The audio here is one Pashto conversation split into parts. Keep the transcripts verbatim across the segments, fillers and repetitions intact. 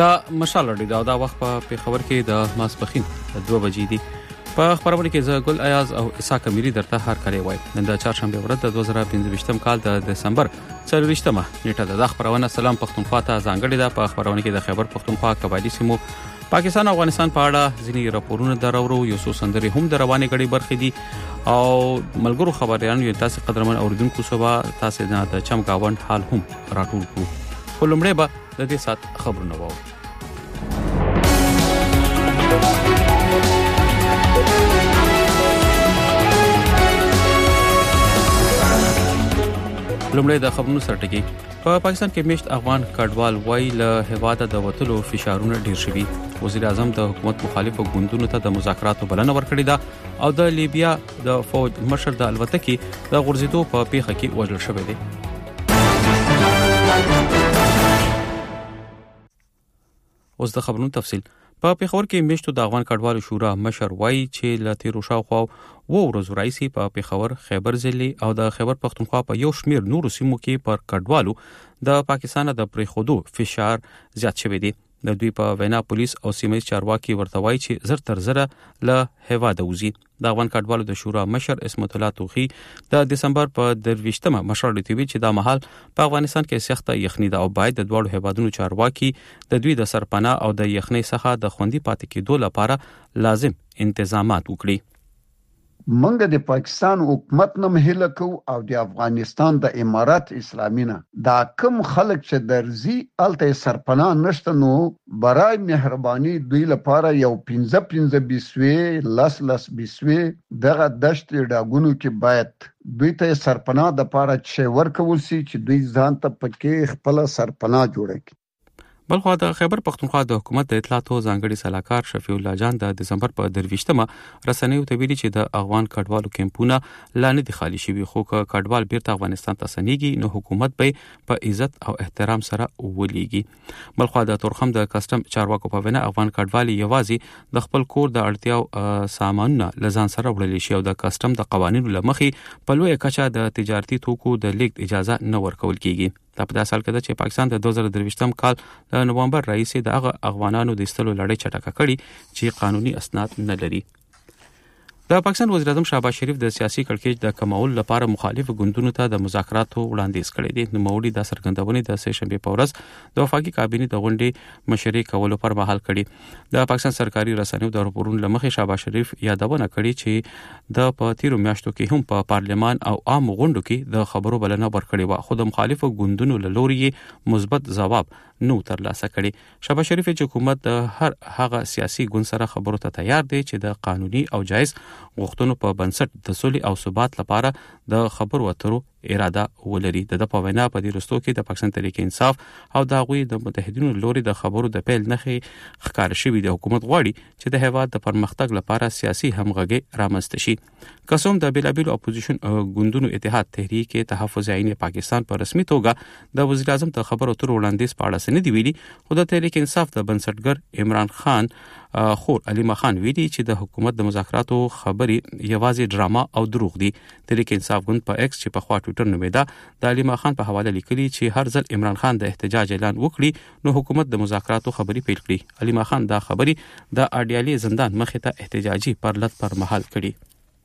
دا مشال لري دا دا وخت په خبر کې د ماسپخین دوه بجې دي. په خبرونه کې زه ګل ایاز او اسحاق امیری درته هر کړی وای. نن د چهارشنبه ورځ د دوه زره پنځه کال د دسمبر څلورویشتمه نیټه ده. د خبرونه سلام پښتونخوا ته ځانګړې ده. په خبرونه کې د خیبر پښتونخوا قبایلی سیمو پاکستان او افغانستان په اړه ځینې راپورونه درورو، یو څو سندري هم د روانې غړي برخې دي او ملګرو خبريان یو تاسو قدرمن اوریدونکو صبح تاسو د چم گاوند حال هم راټول کړو. ولومړی به د دې سات خبرونه وو. لومړی د خبرونو سرټکی. په پاکستان کې میشت افغان کډوال وای له هواده د وټلو فشارونه ډیر شوي. وزیر اعظم د حکومت مخالفو ګوندونو ته د مذاکراتو بلنه ورکړې ده او د لیبیا د فوج مشر د الوتکې د غورځېدو په پیښه کې وژل شوی دی. اوس د خبرونو تفصیل. په پیښور کې میشتو د افغان کډوالو شورا مشر وای چې ل تیرو شاوخوا و ورځو راځي په پیښور، خیبر ضلع او د خیبر پښتونخوا په یو شمیر نورو سیمو کې پر کډوالو د پاکستان د پریخودو فشار زیات شوی دی. د دوی په وینا پولیس او سیمه چارواکي ورته وایي چې زر تر زره له هواده وزي. د افغان کډوالو د شورا مشر اسمت الله توخی د دسمبر په درویشتمه مشر لري چې دا مهال په افغانستان کې سخته یخني ده او باید د دوړو هوادونو چارواکي د دوی د سرپناه او د یخنۍ څخه د خوندي پاتې کېدو لپاره لازم انتظامات وکړي. منګه د پاکستان حکومت نه مهله کو او د افغانستان د امارات اسلامي نه دا کم خلک چې درځي الته سرپناه نشته، نو برای مهرباني دوی لپاره یو پنځه پنځه بیسوي لس لس بیسوي دغه دشت ډاګونو کې باید دوی ته سرپناه د لپاره چې ورکول سي چې دوی ځان ته پکې خپل سرپناه جوړ کړي. بلخو د خیبر پښتونخوا د حکومت د اطلاعاتو ځانګړي صلاحکار شفیع الله جان د دسمبر په درویشتمه رسنیو ته ویلي چې د افغان کډوالو کمپونه لا نه دي خالی شوي، خو که کډوال بیرته افغانستان ته سنيږي نو حکومت به په عزت او احترام سره ولېږي. بلخو د تورخم د کسٹم چارواکو په وینا افغان کډوالي یوازې د خپل کور د اړتیاو سامانونه لزان سره وړل شي او د کسٹم د قوانینو لمخې په لوی کچه د تجارتي توکو د لیږد اجازه نه ورکول کیږي. دا په داسې حال کې ده چې پاکستان د دوه زره درویشتم کال د نومبر رئیس د هغه افغانانو د استلو لړۍ چټکه کړي چې قانوني اسناد نه لري. د پاکستان وزیر اعظم شهباز شریف د سیاسي کړکېچ د کمولو لپاره مخالف ګوندونو ته د مذاکراتو وړاندیز کړی دی. نوموړي د سرګندونې د سه شنبه په ورځ د وفاقي کابینې د غونډې مشري کولو پر مهال کړي. د پاکستان سرکاري رسنیو د راپورونو لمخې شهباز شریف یادونه کړې چې د په تیرو میاشتو کې هم په پارلمان او عام غونډو کې د خبرو بلنه ورکړې و، خو د مخالفو ګوندونو له لوري مثبت ځواب نو ترلاسه کړي. شهباز شریف چې حکومت د هر هغه سیاسي ګوند سره خبرو ته تیار دی چې د قانوني او جایز غوښتنو په بنسټ د سولې او ثبات لپاره د خبرو اترو اراده ولري. د په وینا په دې رستو کې د پاکستان تحریک انصاف او د غوي د متحدینو لوري د خبرو د پیل نخې ښکار شوی د حکومت غواړي چې د هیواد د پرمختګ لپاره سیاسي همغږي رامنځته شي. قسم د بیلابیلو اپوزیشن ګوندونو اتحاد تحریک تحفظ عین پاکستان په رسمي توګه د وزیر اعظم ته خبرو اترو وړاندیز په اړه سندې ویلي، خو د تحریک انصاف د بنسټګر عمران خان خور علیما خان ویلي چې د حکومت د مذاکراتو خبري یوازې ډراما او دروغ دي. تحریک انصاف ګوند په ایکس چې په خوا ټویټر نومیدا د علیما خان په حواله لیکلي چې هر ځل عمران خان د احتجاج اعلان وکړي نو حکومت د مذاکراتو خبري پیل کړي. علیما خان دا خبري د اډیالي زندان مخې ته احتجاجي پرلط پر مهال کړي.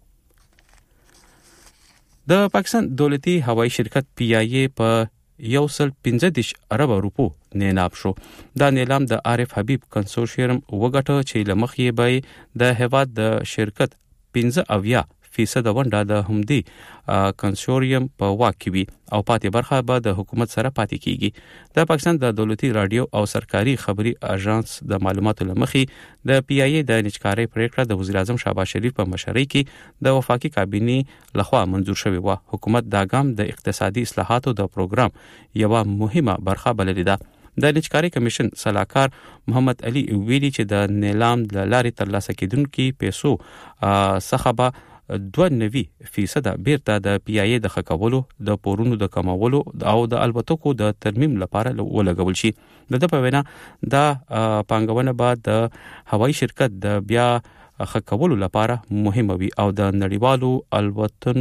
د پاکستان دولتي هوایي شرکت پی آی ای په یو سل پنځه دیش ارب روپو نیلام شو. دا نیلام د عارف حبیب کنسورشیم وګټه چې لمخې به د هواد د شرکت پنځه اویا فیصد ونډه د همدی کنسورشیم په واک وي او پاتې برخه به د حکومت سره پاتې کیږي. د پاکستان د دولتي رادیو او سرکاري خبري اژانس د معلوماتو لمخې د پی آی ای د نچکاري پریکړه د وزیر اعظم شهباز شریف په مشرۍ کې د وفاقي کابینې لخوا منظور شوی و. حکومت دا ګام د اقتصادي اصلاحاتو د پروګرام یو مهمه برخه بللې ده. د نچکاري کمیشن صلاحکار محمد علي ویلي چې د نیلام د لارې ترلاسه کیدونکو پیسو څخه به دوه نوي فیصد بیرته د پی آی ای د خکولو، د پورونو د کمولو او د الوتکو د ترمیم لپاره ولګول شي. د په وینا دا پانګونه به د هوایي شرکت د بیا خکولو لپاره مهمه وي او د نړیوالو الوتنو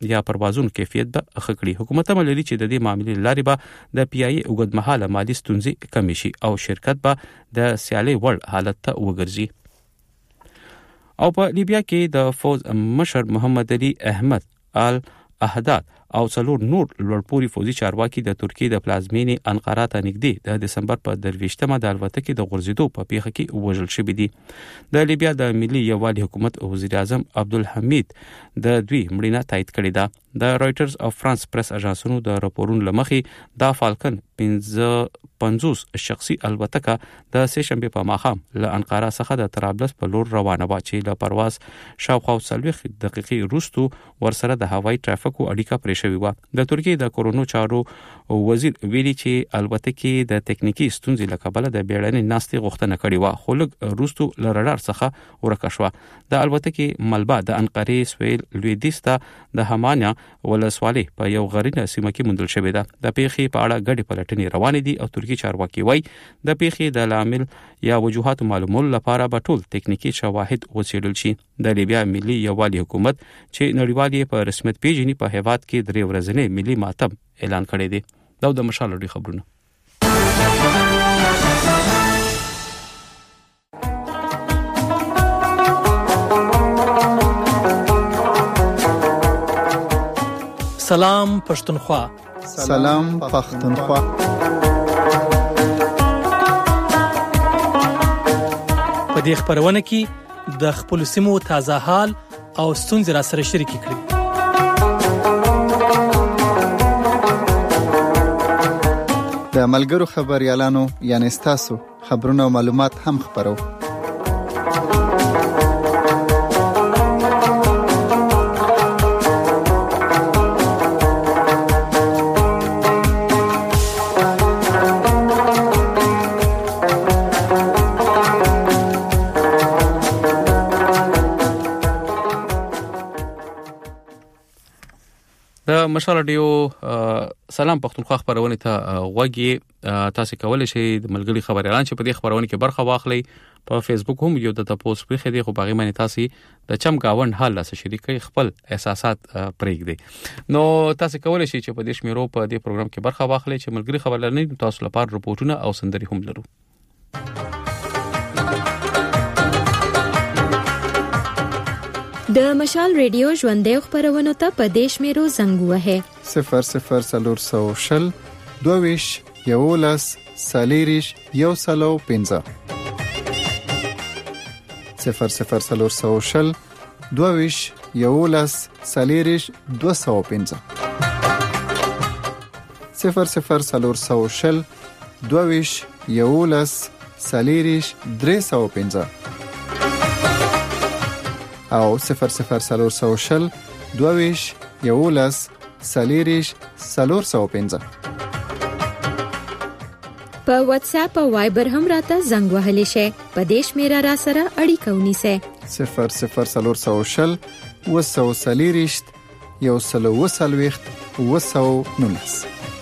یا پروازونو کیفیت به ښه کړي. حکومت هم لري چې د دې معاملې لارې به د پی ای اوږدمهاله مالي ستونزې کمې شي او شرکت به د سیالي وړ حالت ته وګرځي. او په لیبیا کې د فوز مشر محمد علي احمد آل احداد او څلور نور لوړپوړي فوزي چارواکي د ترکیې د پلازمینې انقره ته نږدې د دسمبر په درویشتمه د الوتکې د غورځېدو په پیښه کې وژل شوي دي. د لیبیا د ملي یووالي حکومت وزیر اعظم عبدالحمید د دوی مړینه تایید کړې ده. د رایټرز او فرانس پریس اژانسونو د راپورونو لمخې د فالکن پنځوس شخصي الوتکه د سه شنبه په ماښام له انقره څخه د طرابلس په لور روانه و چې له پرواز شاوخوا څلوېښت دقیقې وروسته ورسره د هوایي ټرافیکو اړیکه پرې شوې وه. د ترکیې د کورونو چارو وزیر ویلي چې الوتکې د تکنیکی ستونزې له کبله د بیړنۍ ناستې غوښتنه کړې وه خو لږ وروسته له رډار څخه ورکه شوه. د الوتکې ملبه د انقرې سویل لویدیځ ته د همانیا ولسوالۍ په یو غرینه سیمه کې موندل شوې ده. د پیښې په اړه ګډې پلټنې روانې دي او ترکیې چارواکي وایي د پیښې د لامل یا وجوهات معلومولو لپاره به ټول تکنیکی شواهد وڅېړل شي. د لیبیا ملي یووالي حکومت چې نړیوالي په رسمیت پیژني په هیواد کې درې ورځې ملي ماتم اعلان کړی دی. دا د مشال لري خبرونه. سلام پښتونخوا. سلام پښتونخوا. په دې خبرونه کې د خپل سیمو تازه حال او ستونزې را سره شریک کړئ. د ملګرو خبريالانو یعنی تاسو خبرونه او معلومات هم خبرو. د مشال رادیو سلام پښتونخوا خبرونه ته غوږی تاسو کولای شئ د ملګری خبريالان چې په دې خبرونه کې برخه واخلئ. په فیسبوک هم یو د تاسو په خې دی خو باغی باندې تاسو د چم گاوند حال لاس شریکي خپل احساسات پرېږدي. نو تاسو کولای شئ چې په دې شمیرو په دې پروګرام کې برخه واخلئ چې ملګری خبريالان تاسو لپاره رپورټونه او سندري هم لرو. د مشال ریډیو ژوندې خبرونه ته په دیش میرو زنګ وهه صفر صفر سلور سو شل دویش یولس سالیریش یو سلو پنځه صفر صفر سلور سو شل دویش یولس سالیریش دو سو پنځه صفر صفر سلور سو شل دویش یولس سالیریش درې سو پنځه او صفر صفر سلور سو شل دویش یولس سالیریش سلور سو پنځه. په واتس اپ او وایبر هم راته زنګ وهلی شي. په دیش میرا را سره اړیکه ونیسه. صفر صفر سلور سو شل وسو سالیریش یو سلو وسلويخت وسو نونس.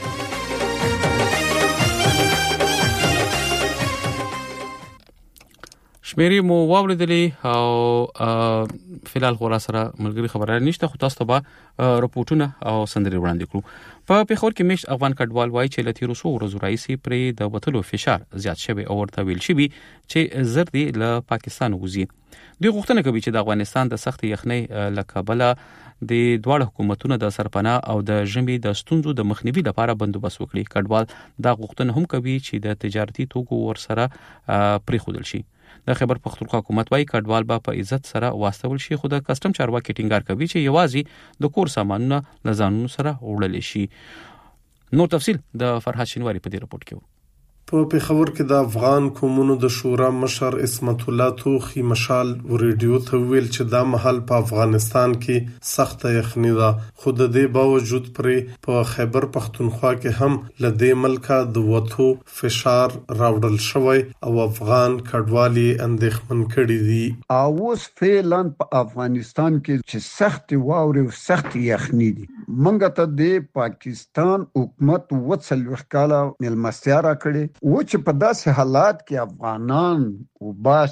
شمیرې مو واوریدلې او فلال خورا سره ملګری خبرونه نشته خو تاسو ته به رپورټونه او سندري وړاندې کړو. په پیښور کې مشت افغان کډوال وایي چې لتی روسو ورځو رئیسي پرې د وټلو فشار زیات شوی او ورته ویل شوی چې زر دی له پاکستان وځي. دوی غوښتنه کوي چې د افغانستان د سخت یخنۍ له کبله د دواړو حکومتونو د سرپناه او د ژمي د ستونزو د مخنیوي لپاره بندوبست وکړي. کډوال دا غوښتنه هم کوي چې د تجارتي توکو ورسره پریښودل شي. د خیبر پختونخوا حکومت وايي کډوال به په عزت سره واستول شي خو د کسٹم چارواکي ټینګار کوي چې یوازې د کور سامانونه لزانونو سره وړل شي. نو تفصیل د فرحات شینواری په دې رپورت کې. په پیښور کې د افغان قومونو د شورا مشر اسمت الله توخی مشال ریډیو ته ویل چې دا محل په افغانستان کې سخت یخني ده خو د دې باوجود پرې په خیبر پختونخوا کې هم لدې ملکه د وټو فشار راوړل شوی او افغان کډوالي اندېښمن کړي دي. اوس فعلا په افغانستان کې چې سخت واوري او سخت یخني دي. منګه ته د پاکستان حکومت وڅل وکاله ملمستیا را کړي و چې په داسې حالات کې افغانان وباسي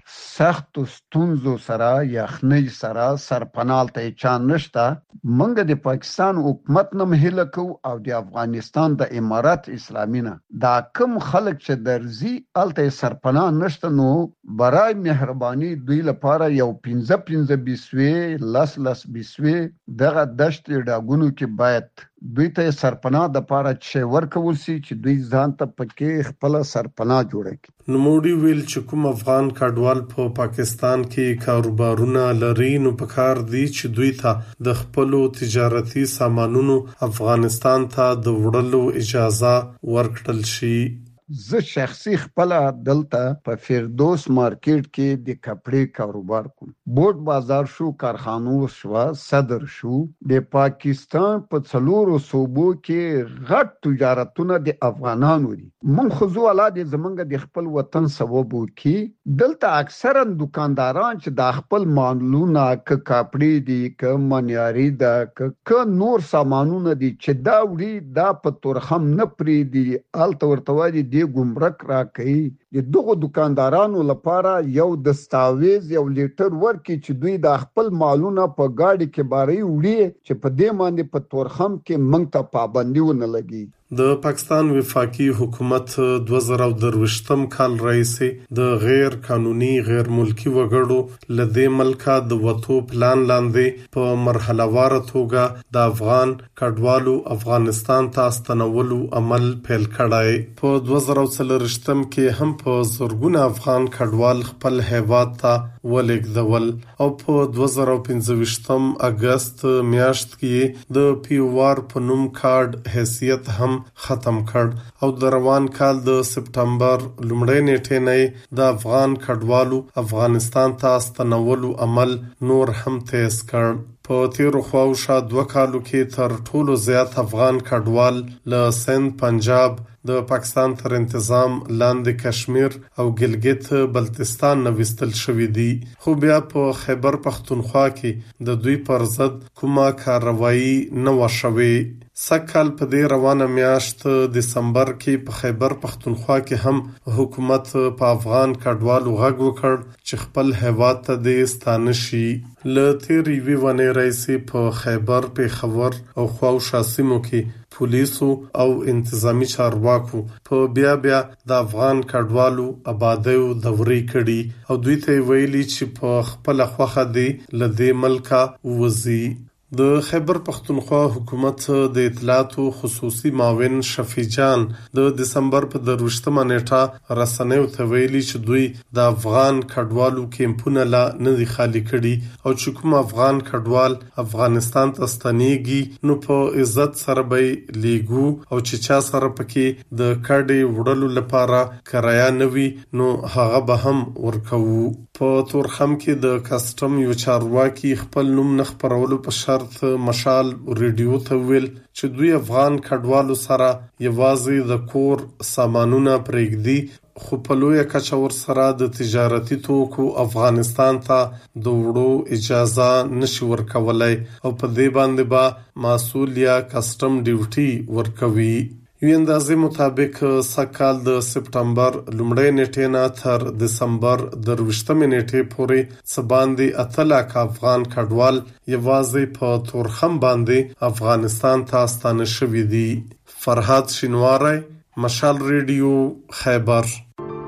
سخت ستونزو سره یخنۍ سره سرپنال ته چا نشته. منګه د پاکستان حکومت نه هیله کو او د افغانستان د امارات اسلامي نه دا کم خلک چې درځي الته سرپناه نشته، نو برای مهرباني دوی لپاره یو پنځه پنځه بیسوي لس لس بیسوي دغه دشت ډاګونو کې باید دوی ته سرپناه د پاره چې ورکول سي چې دوی ځان ته پکې خپل سرپناه جوړ کړي. نوموړي ویل چې کوم افغان کډوال په پاکستان کې کاروبارونه لري نو پکار دي چې دوی ته د خپل تجارتي سامانونو افغانستان ته د وړلو اجازه ورکړل شي. زه شخصي خپل دلته په فردوس مارکیټ کې د کپړې کاروبار کوم. بوټ بازار شو، کارخانو شو، صدر شو. د پاکستان په څلورو صوبو کې غټ تجارتونه د افغانانو دي. من خو والا د زمونږ د خپل وطن سبب کې دلته اکثرا دکانداران چې د خپل مالونه ک کپړې دي، ک منیاري ده، ک نور سامانونه دي چې دا وړي دا په تورخم نه پری دي الته ورته دي د ګمرک راکړي. د دغه دکاندارانو لپاره یو دستاویز یو لیټر ورکړي چې دوی د خپل مالونه په گاډي کې باري وړي چې په دې باندې په تورخم کې منګ ته پابندي ونه لګي. د پاکستان وفاقي حکومت دوه زره درویشتم کال راهیسې د غیر قانوني غیر ملکی وګړو لدې ملکه د وټو پلان لاندې په مرحله وار توګه د افغان کډوالو افغانستان ته ستنولو عمل پیل کړای. په دوه زره څلرویشتم کې هم په زرګونه افغان کډوال خپل هیواد ته ولېږدول او په دوه زره پنځه اگست میاشت کې د پیوار په نوم کارت حیثیت هم ختم کړ او د روان کال د سپټمبر لومړۍ نیټې نه د افغان کډوالو افغانستان ته ستنولو عمل نور هم تیز کړ. په تیرو خواوشا دوه کالو کې تر ټولو زیات افغان کډوال له سند، پنجاب، د پاکستان تر انتظام لاندې کشمیر او ګلګت بلتستان نه وستل شوې دي. خو بیا په خیبر پختونخوا کې د دوی پر ضد کومه کاروایی نه وشوي. سکهال په دې روانه میاشت دسمبر کې په خیبر پختونخوا کې هم حکومت په افغان کډوالو غږ وکړ چې خپل هیواد ته د ستانه شي. له تیرې وی ونې راځي په خیبر، پیښور او خواوشا سیمو کې پولیسو او انتظامی چارواکو په بیا بیا د افغان کډوالو آبادیو دوري کړي او دوی ته ویلي چې په خپل خوخه دی لدې ملکا وزي. د خیبر پختونخوا حکومت د اطلاعاتو خصوصي معاون شفیع جان د دسمبر په درویشتمه نیټه رسنیو ته ویلي چې دوی د افغان کډوالو کیمپونه لا نه دي خالی کړي او چې کوم افغان کډوال افغانستان ته ستنېږي نو په عزت سره به لیګو او چې چا سره پکې د کډې وړلو لپاره کرایه نوي نو هغه به هم ورکوو. په تورخم کې د کسټم یو چارواکي خپل نوم نه خپرولو په شرط مشال ریډیو ته ویل چې دوی افغان کډوالو سره یوازې د کور سامانونه پرېږدي خو په لویه کچه ورسره د تجارتي توکو افغانستان ته د وړو اجازه نشي ورکولای او په دې باندې به مسؤل یا کسټم ډیوټي ورکوي. یو اندازې مطابق سکهال د سپټمبر لومړۍ نیټې نه تر دسمبر درویشتمې نیټې پورې څه باندې اته لاکه افغان کډوال یوازې په تورخم باندې افغانستان ته ستانه شوي دي. فرهاد شینواری، مشال ریډیو، خیبر.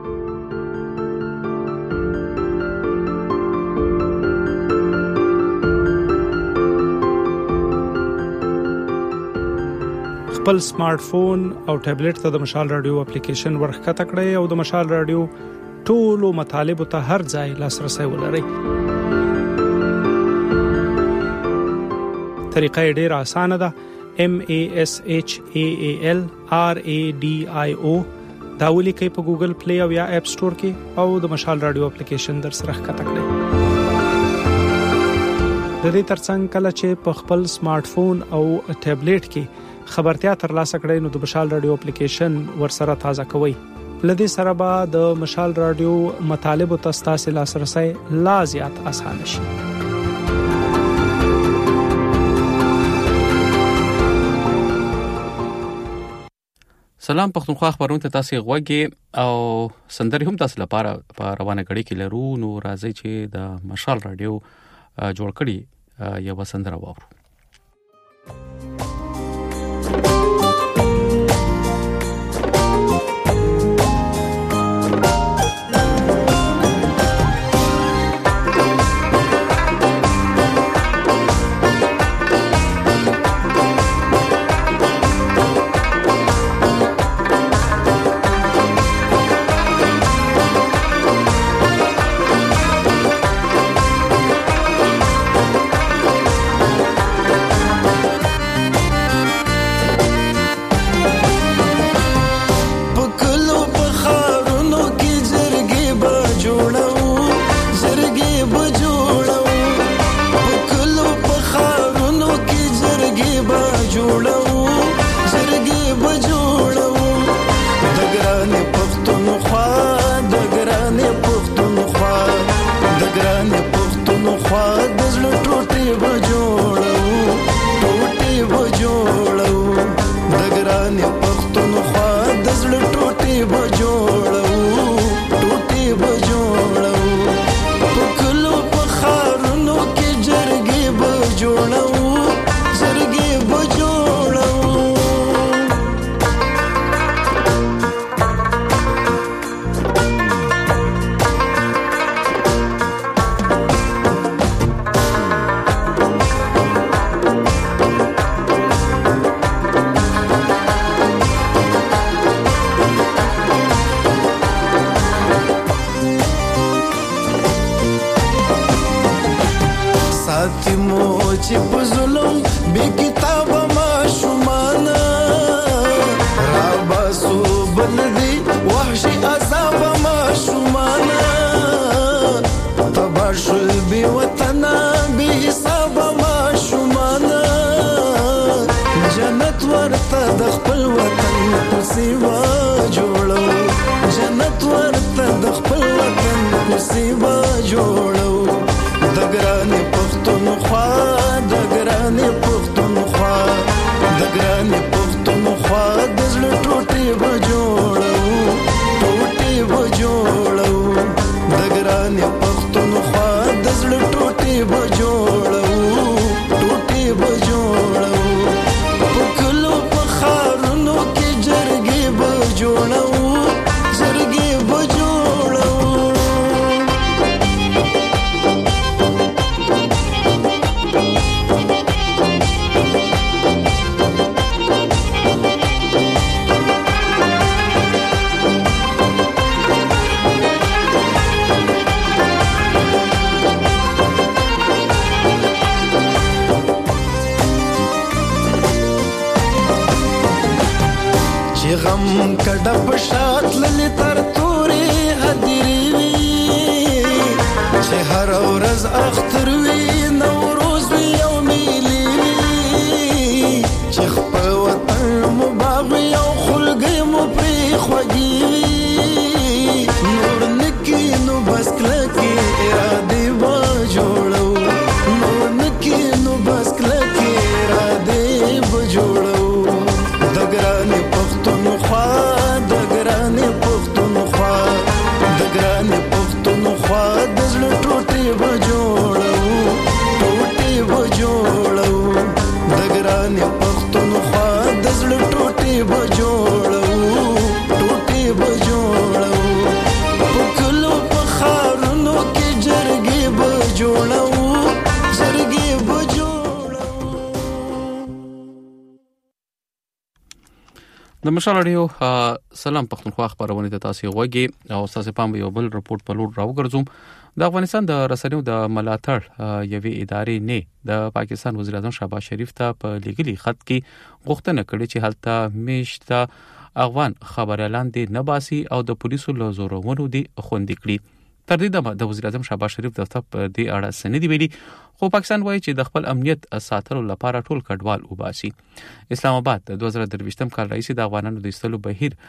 خپل سمارټ فون او ټابلیټ ته د مشال رادیو اپلیکیشن ورخته کړئ او د مشال رادیو ټولو مطالب ته هر ځای لاسرسي ولرئ. طریقه ډیره اسانه ده. M A S H A A L R A D I O دا ولیکئ په ګوګل پلی او یا اپ سٹور کې او د مشال رادیو اپلیکیشن در سره ښکته کړئ. د دې ترڅنګ کله چې په خپل سمارټ فون او ټابلیټ کې خبرتیا ترلاسه کړئ نو د مشال رادیو اپلیکیشن ورسره تازه کوئ. لدې سره به د مشال رادیو مطالب او تاسو لاسرسي لا زیات اسانه شي. سلام پښتونخوا خبرونه ته تاسو غوږی او سندري هم تاسو لپاره په روانه غړي کې لرو. نو راځي چې د مشال رادیو جوړ کړي یو سندره واورو. د مشال رادیو سلام پښتونخوا خبرونه ته تاسو غوږی او تاسو پام یو بل رپورت په لور راوګرځوم. د افغانستان د رسنیو د ملاتړ یوې ادارې نه د پاکستان وزیر اعظم شهباز شریف ته په لیګلي خط کې غوښتنه کړې چې هلته میشته افغان خبريالان دي نه باسي او د پولیسو له زورونو دي خوندې کړي. تر دې دمه د وزیر اعظم شهباز شریف د دفتر په دې اړه سندې ویلي، خو پاکستان وایي چې د خپل امنیت ساتلو لپاره ټول کډوال وباسي. اسلام آباد د دوه زره درویشتم کال رئیس د افغانانو د ایستلو بهیر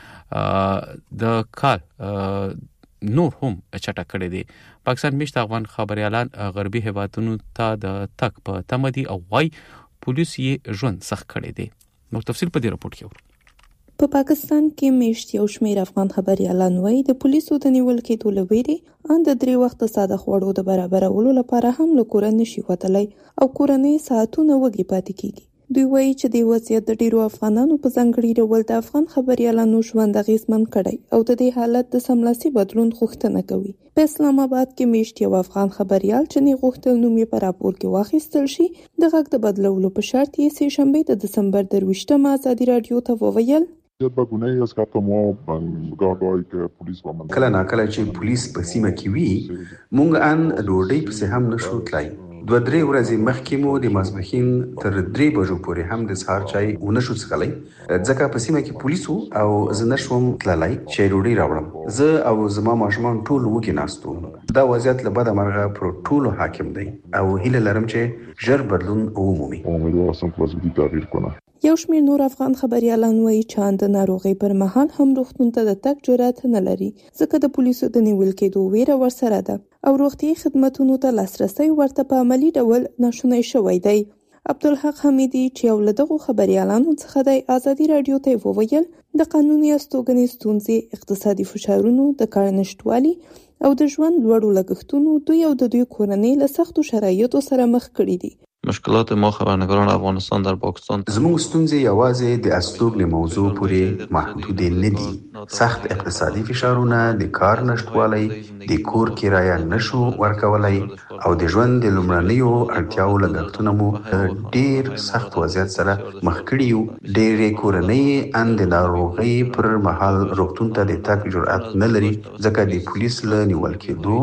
د کال نور هم چټک کړی دی. پاکستان میشته افغان خبريالان غربي هیوادونو ته د تک په تمدي او وای پولیس یې ژوند سخت کړی دی. نو تفصیل په دې راپور کې ورو. په پا پاکستان کې میشت یو شمېر افغان خبريالان وایي د پولیسو د نیول کېدو له ویرې ان د درې وخته ساده خوړو د برابرولو لپاره هم له کوره نشي وتلی او کورنۍ ساعتونه وږي پاتې کیږي. دوی وایي چې د وضعیت د ډیرو افغانانو په ځانګړي ډول د افغان خبريالانو ژوند اغېزمن کړی او د دې حالت د سملاسي بدلون غوښتنه کوي. په اسلام آباد کې میشت یو افغان خبريال چې نه غوښتل نوم یې په راپور کې واخیستل شي د غږ د بدلولو په شرط یې سه شنبه د دسمبر درویشتمه ازادي رادیو ته وویل کله ناکله چې پولیس په سیمه کې وي مونږ ان ډوډۍ پسې هم نشو تلای. دوه درې ورځې مخکې مو د ماسپښین تر درې بجو پورې هم د سهار چای ونشو څښلی ځکه په سیمه کې پولیس او زه نشوم تللی چې ډوډۍ راوړم. زه او زما ماشومان ټول وږي ناست وو. دا وضعیت له بده مرغه پر ټولو حاکم دی او هیله لرم چې ژر بدلون ومومي. یو شمېر نور افغان خبريالان وایي چې د ناروغۍ پر مهال هم روغتون ته د تګ جرأت نه لري ځکه د پولیسو د نیول کېدو ویره ورسره ده او روغتي خدماتو ته لاسرسي ورته په عملی ډول ناشونی شوی دی. عبدالحق حمیدي چې یو له دغو خبريالانو څخه دی ازادي رادیو ته وویل د قانوني استوګنې ستونزې، اقتصادي فشارونو، د کار نشټوالي او د ژوند لوړو لګښتونو دوی او د دوی کورنۍ له سختو شرایطو سره مخ کړي دي. مشکلات ما خبرنگاران افغانستان در پاکستان زموږ ستونزې یوازې د استوګنې موضوع پورې محدود نه دي. سخت اقتصادي فشارونه، د کار نشټوالی، د کور کرایه نشو ورکولای او د ژوند د لومړنیو اړتیاو لګښتونه مو ډیر سخت وضعیت سره مخ کړي یو. ډېرې کورنۍ ان د ناروغۍ پر مهال روغتون ته د تګ جرأت نه لري ځکه د پولیس له نیول کېدو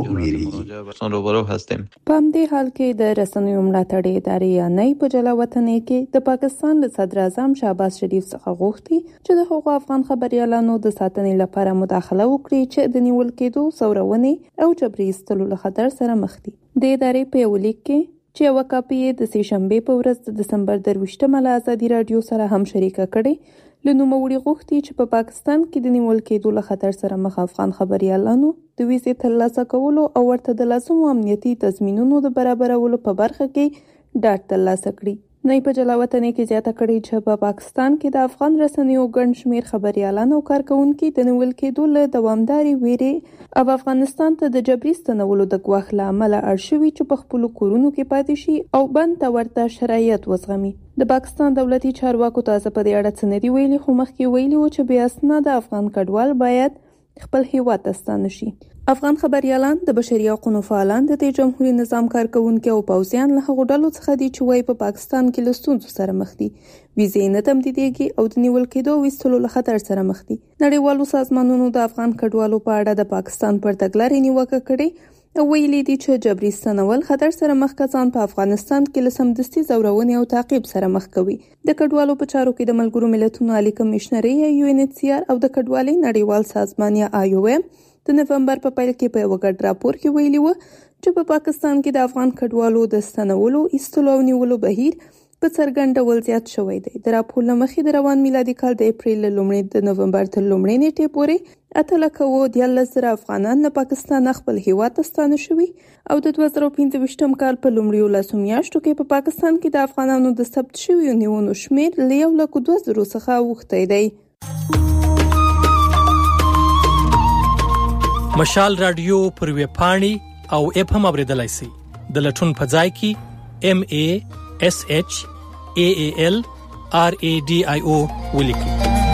ویریږي. په همدې حال کې د رسنیو ملاتړ ادارې یا نه په جلا وطنۍ کې د پاکستان له صدر اعظم شهباز شریف څخه غوښتي چې د هغو افغان خبريالانو د ساتنې لپاره مداخله وکړي چې د نیول کېدو، ثورونې او جبري ایستلو له خطر سره مخ دي. د ادارې په یو لیک کې چې یوه کاپي یې د سه شنبې په ورځ د دسمبر درویشتمه له ازادي رادیو سره هم شریکه کړې له نوموړي غوښتي چې په پاکستان کې د نیول کېدو له خطر سره مخ افغان خبريالانو د ویزې ترلاسه کولو او ورته د لازمو امنیتي تضمینونو د برابرولو په برخه کې ډاډ ترلاسه کړي. نه په جلا وطنۍ کې زیاته کړې چې په پاکستان کې د افغان رسنیو ګڼ شمېر خبريالان او کارکونکي د نیول کېدو له دوامدارې ویرې او افغانستان ته د جبري ستنولو د ګواښ له امله اړ شوي چې په خپلو کورونو کې پاتې شي او بند ته ورته شرایط وزغمي. د پاکستان دولتي چارواکو تازه په دې اړه څه نه دي ویلي، خو مخکې ویلي وو چې بې اسناده افغان کډوال باید خپل هیواد ته ستانه شي. افغان خبريالان د بشري حقوقو فعالان د دې جمهوریت نظام کارکونکي او پوځیان له هغو ډلو څخه دي چې وايي په پاکستان کې له ستونزو سره مخ دي، ویزې نه تمدیدېږي او د نیول کېدو او ایستلو له خطر سره مخ دي. نړیوالو سازمانونو د افغان کډوالو په اړه د پاکستان پر تګلارې نیوکه کړې او ویلي دي چې جبري ستنول خطر سره مخ کسان په افغانستان کې له سمدستي ځورونې او تعقیب سره مخ کوي. د کډوالو په چارو کې د ملګرو ملتونو عالی کمشنري یا یو ان ایچ سی آر او د کډوالۍ نړیوال سازمان یا آی او ایم د نومبر په پیل کې په یو ګډ راپور کې ویلي و چې په پاکستان کې د افغان کډوالو د ستنولو، ایستلو او نیولو بهیر په څرګند ډول زیات شوی دی. د راپور له مخې د روان میلادي کال د اپریل له لومړۍ د نومبر تر لومړۍ نیټې پورې اته لکه اووه دیارلس زره افغانان له پاکستان خپل هیواد ته ستانه شوي او د دوه زره پنځه ویشتم کال په لومړیو لسو میاشتو کې په پاکستان کې د افغانانو د ثبت شویو نیونو شمېر له یو لکه دوه زرو څخه اوښتی دی. مشال رادیو پر ویب پاڼې او اپ هم اوریدلای شئ. د لټون په ځای کې ام ای اس اچ ای ای ال آر ای ډي آی او ولیکئ.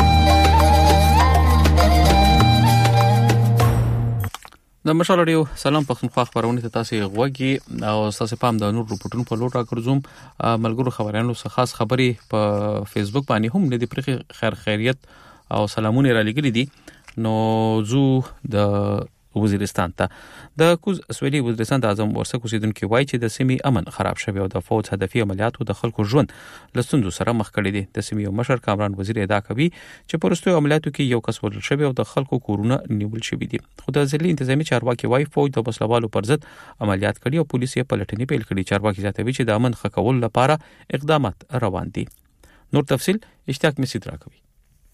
د مشال رادیو سلام پښتونخوا خبرونه ته تاسو غوږی او تاسو پام د نور رپورټونو په لور راکړم. ملګرو خبرانو څخه خاص خبري په فیسبوک باندې هم نه دی پرې خیر خیریت او سلامونه را لګی دي. نو زو د وزیرستان ته د کوز سویلي وزیرستان د اعظم ورسک اوسیدونکو وایي چې د سیمې امن خراب شوی او د فوج هدفي عملیاتو د خلکو ژوند لستونزو سره مخ کړي دي. د سیمې مشر کامران وزیر ادعا کوي چې پرستو عملیاتو کې یو کس وژل شوی او د خلکو کورونه نیول شوی دي. خو د ځلې انتظامی چارواکي وایي فوج د وسلوالو پر ضد عملیات کړي او پولیس یې پلټنې پیل کړي. چارواکي زیاتوي چې د امن ښه کولو لپاره اقدامات روان دي. نور تفصيل اشتیاق مسعود راکوي.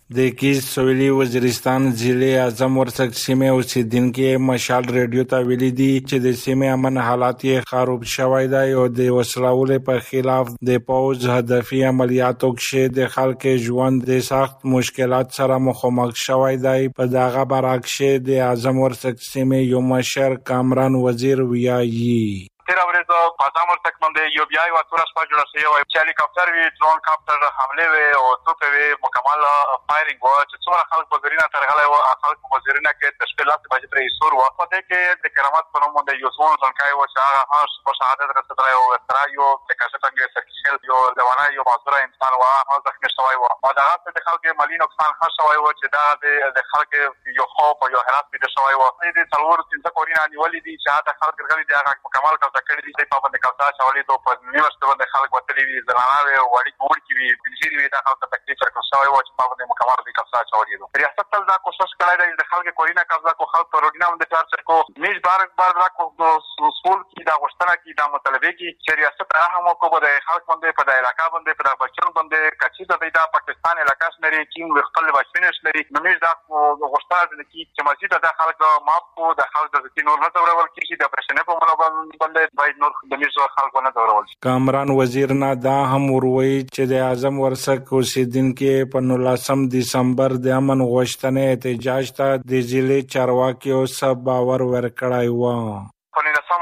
د کیس سویلی وزیرستان ضلع اعظم ورسک سیمه اوسیدونکو مشال ریډیو ته ویلي دي چې د سیمه امن حالات یې خراب شوی دی او د وسلوالو په خلاف د پوز هدفي عملیاتو کې د خلکو ژوند د سخت مشکلات سره مخامخ شوی دی. په دغه برعکس د اعظم ورسک سیمه یو مشر کامران وزیر ویایي تیر ورځ په اعظم ورسک باندې یو بیا یو اتوره سپا جوړه شوې وه چې هلیکاپټر وي ډرون کاپټر حملې وې او توپې وې مکمل فایرینګ وه چې څومره خلک په زرینه ترغلی وه خلک په زرینه کې د شپې لسې بجې پرې ایسور وه په دې کې د کرامت په نوم باندې یو څومره ځانګړی وه چې هغه هم په شهادت رسېدلی و ورسره یو د کاشتنګ سرکیخیل یو لیونی یو معذوره انسان و هغه هم زخمي شوی و او د هغه د خلکو مالي نقصان ښه شوی و چې دا د خلکو یو خوف او یو حراس پیدا شوی و. د څلورو پنځه کورونه نیولي دي چې هغه خلک راغلي دي هغه مکمل قبضه کړي دي په باندې قبضه چولې دوه په نیمه شپه باندې خلک وتلي وي زنانه وي وړي وړکي وي پنځيري وي دا خلک ته تکلیف ورکړل شوی و چې په باندې مکمل دي قبضه چولې دي. ریاست تل دا کوشش کړی دی د خلکو کورونه قبضه کو خلک په روډینه باندې چارج کو میش بار بار را کو سکول کې دا غوښتنه کې دا مطالبه کې چې ریاست رحم وکړي د خلک باندې په د علاقې باندې په د بچو باندې کچې د دا پاکستان علاقې شنري کې خپل بچو شنري نو میش دا غوښتنه د کې چې مزید د خلکو ماپ کو د خلکو د نور نه تورول کې د پرشنه په مونږ باندې باید نور د میش خلکو نه تورول. کامران وزیر نه دا هم وروي چې د اعظم ورسک اوسیدونکو په نولسم دسمبر د امن غوښتنې احتجاج ته د ضلع چارواکیو سب باور ورکړای و. په نولسم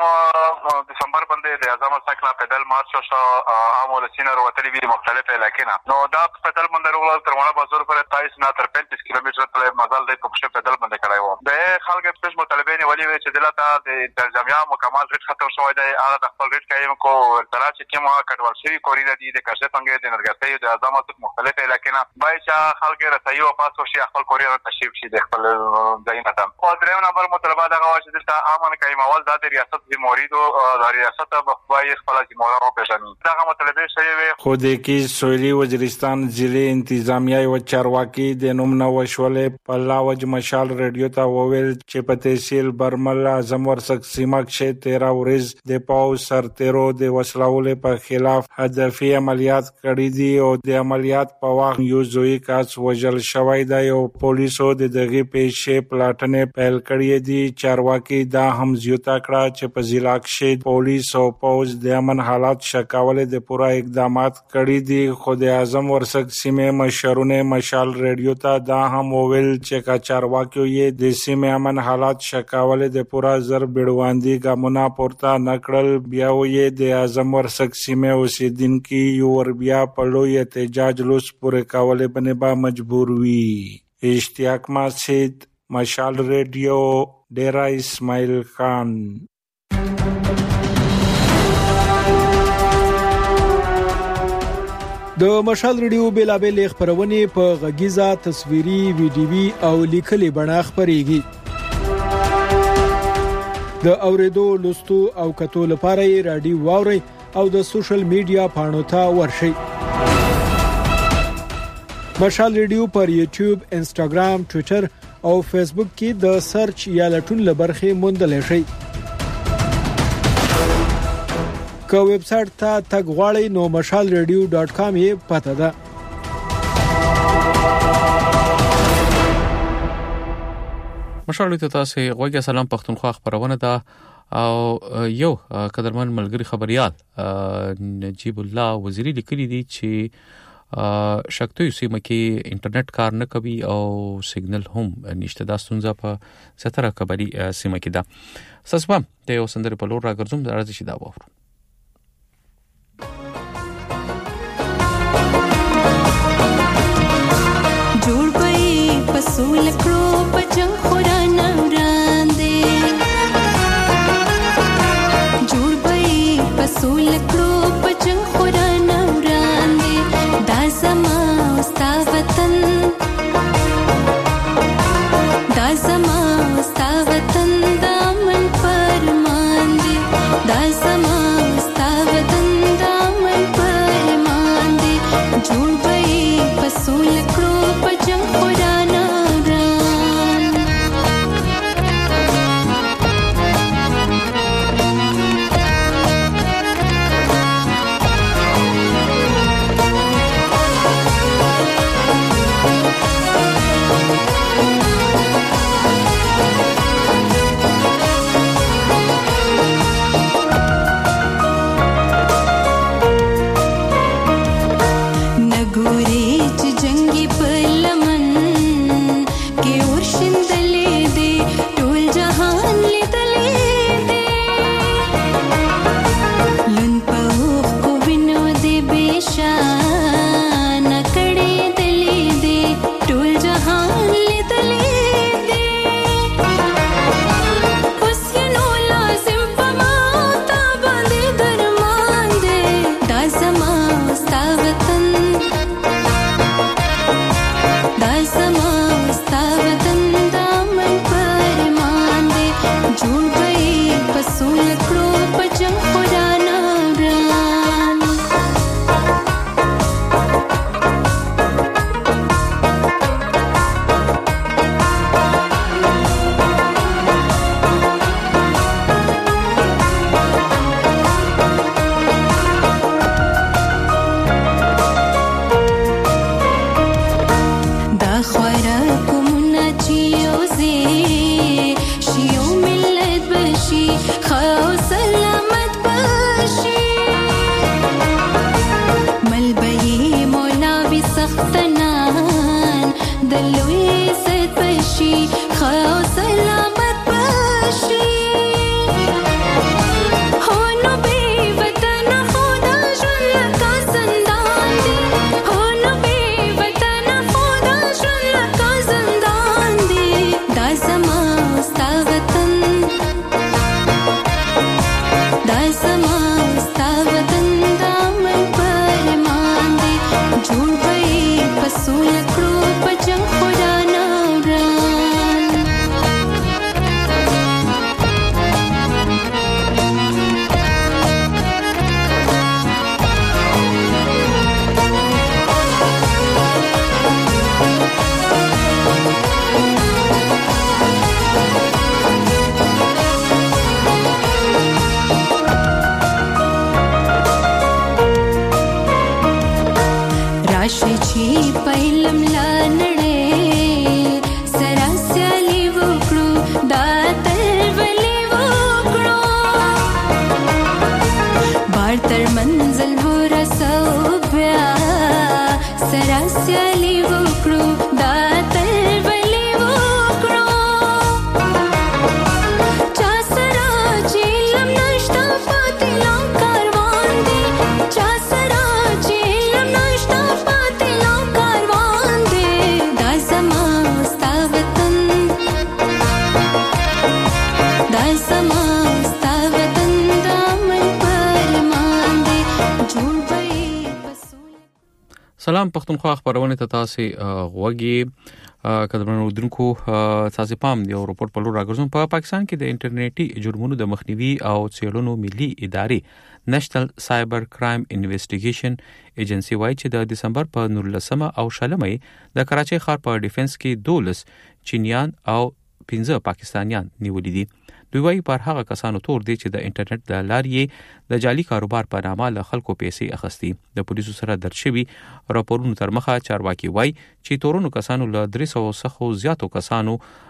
دسمبر باندې د اعظم ورسک نه پیدل مارچ شو عام ولسینه وروتلي وی مختلفه علاقې نه نو دا پیدل باندې وروغل ترونه بازار پر تایس نه تر پنځه کیلومتره تل مزل د کوم پیدل باندې کړای و. د خلکو په مطالبه نه ولې چې دلته د ترجمه مکمل ریټ ختم شوی دی هغه د خپل ریټ قایم کو ورته چې کومه کډوال شوی کوریده دي د کاشتنګ د نرګسي د اعظم ورسک مختلفه علاقې نه باید چې خلک رسایي او پاسو شي خپل کوریده تشریف شي د خپل ځایونه ته. په دریم نمبر مطالبه دغه و چې د امن قایمول د ریاست د موریدو د ریاست په خپل خپل ذمہ او پېژني دغه مطالبه شوی خو د کې سویلی وزیرستان ضلع انتظامیه او چارواکي د نوم نو شولې په لاوج مشال ریډیو ته وویل چې په تحصیل برمل اعظم ورسک سیمه کې تیرا ورځ د پاو سرتیرو د وسلوالو په خلاف هدفي عملیات کړې دي او د عملیات په وخت یو زوی کاس وژل شوی دی او پولیسو د دغه پیښې پلاټنې پیل کړې دي. چارواکي دا هم زیاته کړه چې په ضلع کې پولیس او پوز د امن حالات شکاولې د پوره اقدامات کړي دي. خو د اعظم ورسک سیمه مشرونه مشال ریډیو ته دا هم وویل چې کا چارواکیو یې د سیمه امن حالات شکاولې د پوره زر بیړواندي ګامونه پورته نکړل. بیا یې د اعظم ورسک سیمه اوسیدونکو یو ور بیا په لوی احتجاج لوس پورې کولې باندې با مجبور وي. اشتیاق مسجد مشال ریډیو ډیرا اسماعیل خان. د مشال ریډیو بیلابل خبرونه په غږیزه تصویري ویډیوي او لیکلي بڼه خبريږي. د اوریدو لوستو او کتو لپاره رادیو واوري او د سوشل میډیا پاڼو ته ورشي. مشال ریډیو پر یوټیوب، انسټاګرام، ټوئیټر او فیسبوک کې د سرچ یا لټون لبرخه موندل شي. که ویب سټ ته تګ غواړئ نو مشال ریډیو ډاټ کام یې پته ده. مشال ته تاسو غوږی سلام پښتونخوا خبرونه ده او یو قدرمن ملګری خبريال نجیب الله وزیری لیکلی دی چې شکتوی سیمه کې انټرنیټ کار نه کوي او سیګنل هم نشته. دا ستونزه په ستره کبري سیمه کې ده. ساسبم د یو سندري په لور راګرځم د راځي شي دا وورو. جوړ پي پسول کړو پجنګ خورانه وړاندې جوړ پي پسول کړو پجنګ خورانه وړاندې دا زما ستا وطن دا زما ستا وطن دا من فرمان دي دا زما ستا وطن دا من فرمان دي جوړ پي پسول کړو پجنګ خورانه پهلم لا نړۍ سره سیالي وکړو دا تل ولې وکړو بار تر منزل ورسو بیا سره سیالي وکړو دا تل ولې وکړو چا سره چې لم نشته پاتې لا کاروان دی چا سره چې لم نشته پاتې لا کاروان دی دا زما ستا وطن دا زما ستا وطن دا من پرمان دی جوړ به سلام پښتونخوا خبرونه ته تاسو غوږی کډمنو درنکو تاسو پام دی او رپورټ په لور راګرځم په پاکستان کې د انټرنیټي جرمونو د مخنیوي او څېړنو ملي ادارې نېشنل سایبر کرایم انویسټیګیشن ایجنسی وايي چې د دسمبر په نولسمه او شلمه د کراچۍ ښار په ډیفنس کې دولس چینیان او پنځه پاکستانیان نیولې دي دوی وايي پر هغه کسانو تور دي چې د انټرنیټ د لارې د جعلي کاروبار په نامه له خلکو پیسې اخستي د پولیسو سره درج شوی راپورونو تر مخه چارواکي وايي چې تورونو کسانو له درې سوه څخه زیاتو کسانو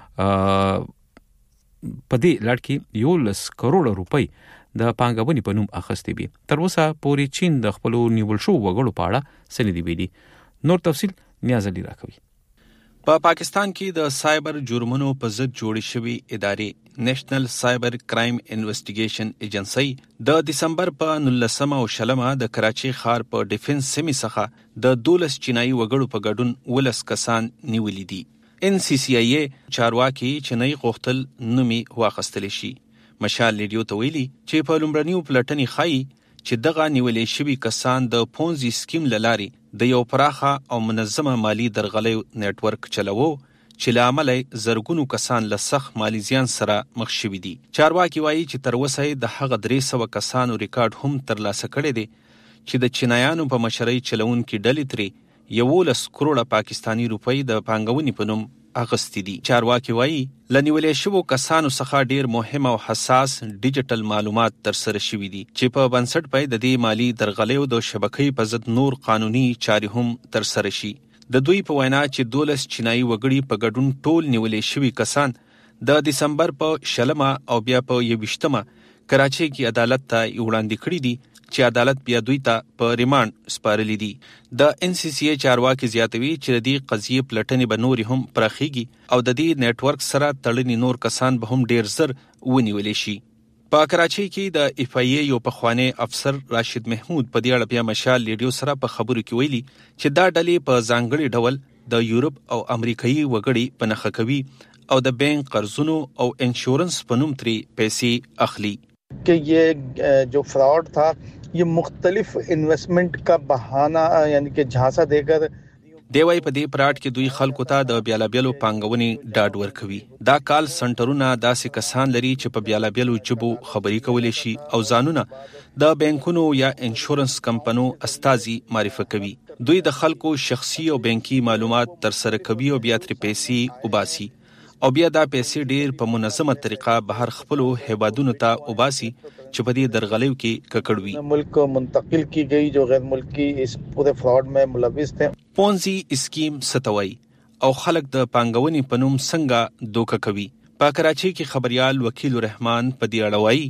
په دې لړ کې یولس کروڑ روپۍ د پانګونې په نوم اخستي وي تر اوسه پورې چین د خپل نیول شو وګړو په اړه سندې ویلي نور تفصیل نیاز علي راکوي په پا پاکستان کې د سایبر جرمونو په ضد جوړې شوې ادارې نېشنل سایبر کرایم انویسټیګیشن ایجنسی د دسمبر په نولسمه او شلمه د کراچۍ ښار په ډیفنس سیمې څخه د دولس چینایي وګړو په ګډون ولس کسان نیولې دي ان سی سی ای چارواکي چینایي غوښتل نومي واخیستل شي مشال لیډیو ته ویلي چې په لومړنیو پلټنې ښایي چې دغه نیولې شوي کسان د پونزي سکیم له لارې د یو پراخه او منظمه مالی درغلیو نیټورک چلوو چې له امله زرګونو کسان له سخت مالی زیان سره مخ شوي دي چارواکي وایي چې تر اوسه د هغه درې سوه کسانو ریکارډ هم ترلاسه کړی دی چې د چینایانو په مشرۍ چلوونکي ډلې ترې یولس کروڑه پاکستانی روپۍ د پانګونې په نوم اغستې دي چارواکي وایي له نیولې شوو کسانو څخه ډیر مهم او حساس ډیجیټل معلومات ترسره شوي دي چې په بنسټ پای د دې مالی درغلیو د شبکې په ضد نور قانوني چارې هم ترسره شي د دوی په وینا چې دولس چینایي وګړي په ګډون ټول نیولې شوي کسان د دسمبر په شلمه او بیا په یوویشتمه کراچۍ کې عدالت ته وړاندې کړي دي چې عدالت بیا دوی ته په ریماند سپارلي دي د ان سی سی ای چارواکي زیاتوي چې د دې قضیې پلټنې به نورې هم پراخیږي او د دې نیټورک سره تړلي نور کسان به هم ډیر زر ونیولې شي په کراچۍ کې د اف ای ای یو پخوانی افسر راشد محمود په دې اړه بیا مشال لیډیو سره په خبرو کې ویلي چې دا ډلې په ځانګړي ډول د یورپ او امریکایي وګړي په نښه کوي او د بانک قرضونو او انشورنس په نوم ترې پیسې اخلي کہ یہ جو فراڈ تھا یہ مختلف انویسٹمنٹ کا بہانہ یعنی کہ جھانسا دے کر دی وای په دې پراټ کې دوی خلکو ته د بیلابیلو پانګونې ډاډ ورکوي دا کال سنټرونه داسې کسان لري چې په بیلابیلو جبو خبري کولې شي او ځانونه د بانکونو یا انشورنس کمپنو استازي معرفي کوي دوی د خلکو شخصي او بانکي معلومات ترسره کوي او بیا تر پیسې وباسي او بیا دا پیسې ډیر په منظمه طریقه بهر خپلو هیوادونو ته وباسي چې په دې درغلیو کې ککړوي ملک منتقل کی گئی جو غیر ملکی اس پورے فراڈ میں ملوث تھے پونزي اسکیم ستوي او خلک د پانګونې په نوم څنګه دوکه کوي په کراچۍ کې خبريال وکیل رحمان په دې اړه وایي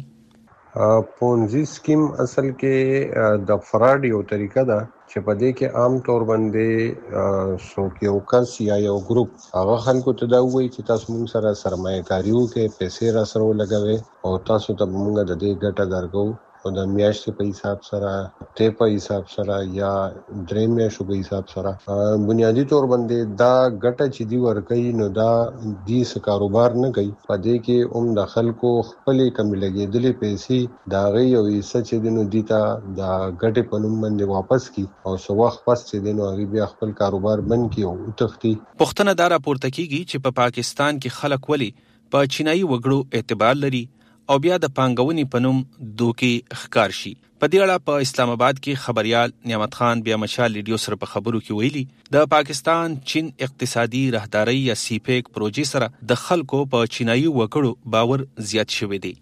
پونزي سکیم اصل کې د فراډ یو طریقه ده چې په دې کې عام طور باندې څوک یو کس یا یو ګروپ هغه خلکو ته دا وایي چې تاسو موږ سره سرمایه کاری وکړئ پیسې را سره ولګوئ او تاسو ته موږ د دې ګټه درکو او د میاشتې په حساب سره ته په حساب سره یا درې میاشتو په حساب سره بنیادی طور باندې دا ګټه چې دی ورکوي نو دا دې څه کاروبار نه کوي په دې کې هم د خلکو خپلې کمې لګېدلې پیسې د هغې یو حصه چې دی نو دې ته د ګټې په نوم باندې واپس کړي او څه وخت پس چې دی نو هغې بیا خپل کاروبار بند کړي او وتښتي پوښتنه دا راپورته کېږي چې په پاکستان کې خلک ولې په چینایي وګړو اعتبار لري او بیا د پانګونې په نوم دوکې ښکار شي په دې اړه په اسلام آباد کې خبريال نعمت خان بیا مشال لیډیو سره په خبرو کې ویلي د پاکستان چین اقتصادي راهداري یا سی پیک پروژې سره د خلکو په چینایي وګړو باور زیات شوی دی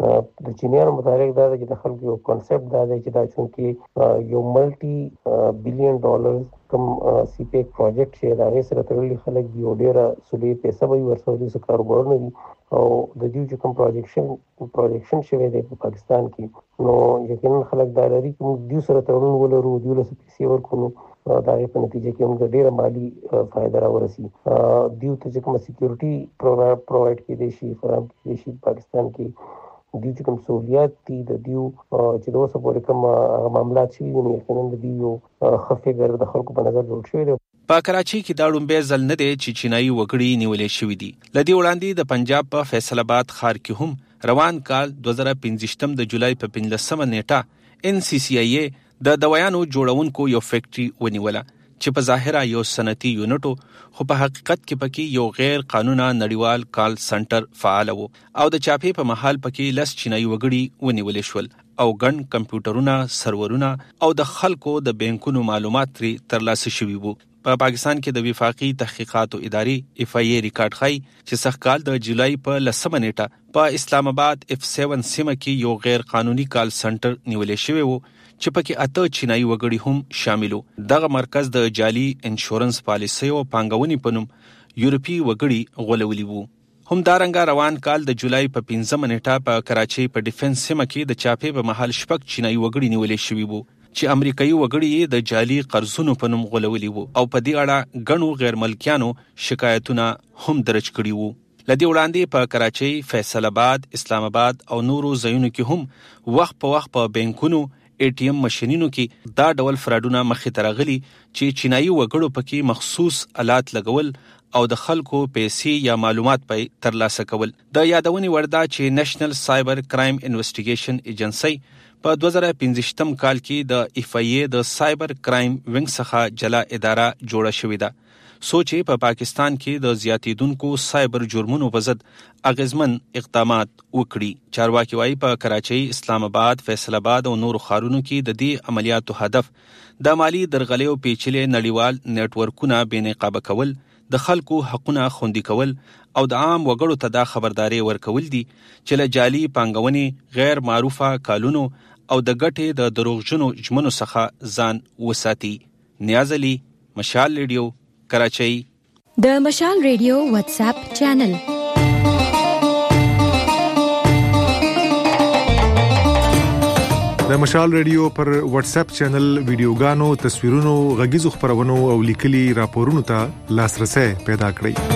د چینیانو مطابق دا چې د خلکو یو کانسپټ دا دی چې دا چونکې یو ملټي بلین ډالر کوم سی پی ایک پروجیکټ چې دا غي سره تړلي خلک دی او ډیره سولې پیسې به ورسول دي کاروبار نه دي او د دې چې کوم پروجیکشن پروجیکشن شوی دی په پاکستان کې نو یقینا خلک دا لري چې دوی سره تړون ولرو دوی له پیسې ورکړو دا په نتیجه کې موږ ډیره مالی فائدہ راورسي دوی ته چې کوم سکیورټي پرووایډ کړي شي فراهم کړي شي پاکستان کې دوی چې کوم سہولیات دي د دیو چې دوه سپورې کوم معاملات شي نو یقینا د دیو خفګر د خلکو په نظر جوړ شوی دی. په کراچي کې دا ډومبه ځل نه دی چې چینایي وګړي نیولې شوې دي. لدی وړاندې د پنجاب په فیصل آباد ښار کې هم روان کال دوه زره پنځه د جولای په پنځلسمه نیټه ان سی سی ای د دوايانو جوړونکو یو فیکټري ونیوله چې په ظاهره یو صنعتي یونټو خو په حقیقت کې پکې یو غیر قانوني نړیوال کال سنټر فعال وو او د چاپې په محل پکې لس چینایي وګړي ونیول شول او ګڼ کمپیوټرونه سرورونه او د خلکو د بانکونو معلومات تر ترلاسه شوي وو. په پا پاکستان کې د وفاقي تحقیقاتو ادارې اف ای ریکارډ خای چې سخکال د جولای په لسمه نیټه په اسلام آباد اف سیون سیمه کې یو غیر قانوني کال سنټر نیولې شوی وو چې پکې اته چینایي وګړي هم شاملو. دغه مرکز د جعلي انشورنس پالیسي او پانګونې په نوم یورپی وګړي غولولي وو. هم دارنګه روان کال د جولای په پنځمه نیټه په کراچي په ډیفنس سیمه کې د چاپې په محل شپږ چینایي وګړي نیولې شوی وو چې امریکایي وګړي د جعلي قرضونو په نوم غولولي وو او په دې اړه غنو غیر ملکیانو شکایتونه هم درج کړي وو. لدی وړاندې په کراچي، فیصل آباد، اسلام آباد او نورو ځایونو کې هم وخت په وخت په بانکونو ای ټی ایم ماشينونو کې دا ډول فراډونه مخې ته راغلي چې چینایي وګړو پکې مخصوص آلات لګول او د خلکو پیسې یا معلومات پای ترلاسه کول. د یادونې وردا چې نېشنل سایبر کرایم انویسټیګیشن ایجنسی په دوه زره پنځه کال کې د اف ای د سایبر کرایم وینګ څخه جلا اداره جوړه شوې ده سوچې په پا پاکستان کې د زیاتیدونکو سایبر جرمونو په ضد اغیزمن اقدامات وکړي. چارواکي وايي په کراچي، اسلام آباد، فیصل آباد او نورو ښارونو کې د دې عملیاتو هدف د مالی درغلۍ او پیچلې نړیوال نیټورکونه بې نقابه کول، د خلکو حقونه خوندي کول او د عام وګړو ته دا خبرداري ورکول دي چې له جعلي پانګونې، غیر معروفه کالونو او د ګټې د دروغجنو ژمنو څخه ځان وساتي. نیاز علي، مشال ریډیو، کراچۍ. د مشال ریډیو واتس اپ چینل د مشال ریډیو پر واتس اپ چینل ویډیوګانو، تصویرونو، غږیزو خبرونو او لیکلي راپورونو ته لاسرسي پیدا کړئ.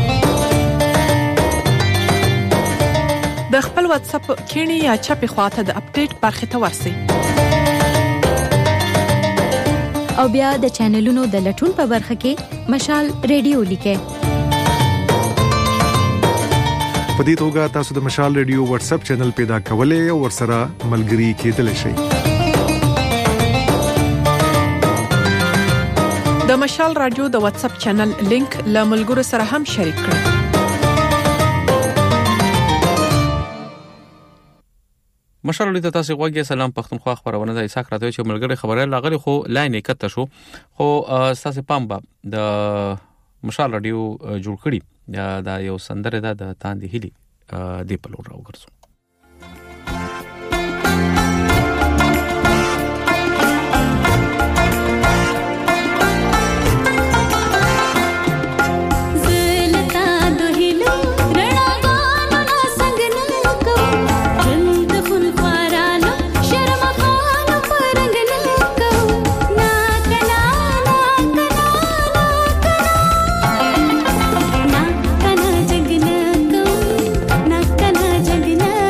د خپل واتس اپ کینی یا چپی خواته د اپډیټ برخه ته ورسئ او بیا د چینلونو د لټون په برخه کې مشال ریډیو لیکئ. په دې توګه تاسو د مشال ریډیو واتس اپ چینل پیدا کولای او ورسره ملګري کېدلی شئ. د مشال رادیو د واتس اپ چینل لینک له ملګرو سره هم شریک کړئ. مشال ریډیو ته تاسو غوږی سلام پښتونخوا خبرونه د اساک راته چې ملګری خبره لاغلی خو لاین کته شو خو تاسو پام با د مشال ریډیو جوړ کړی دا یو سندره ده د تاندې هلي دی په لور راوګرځو. ना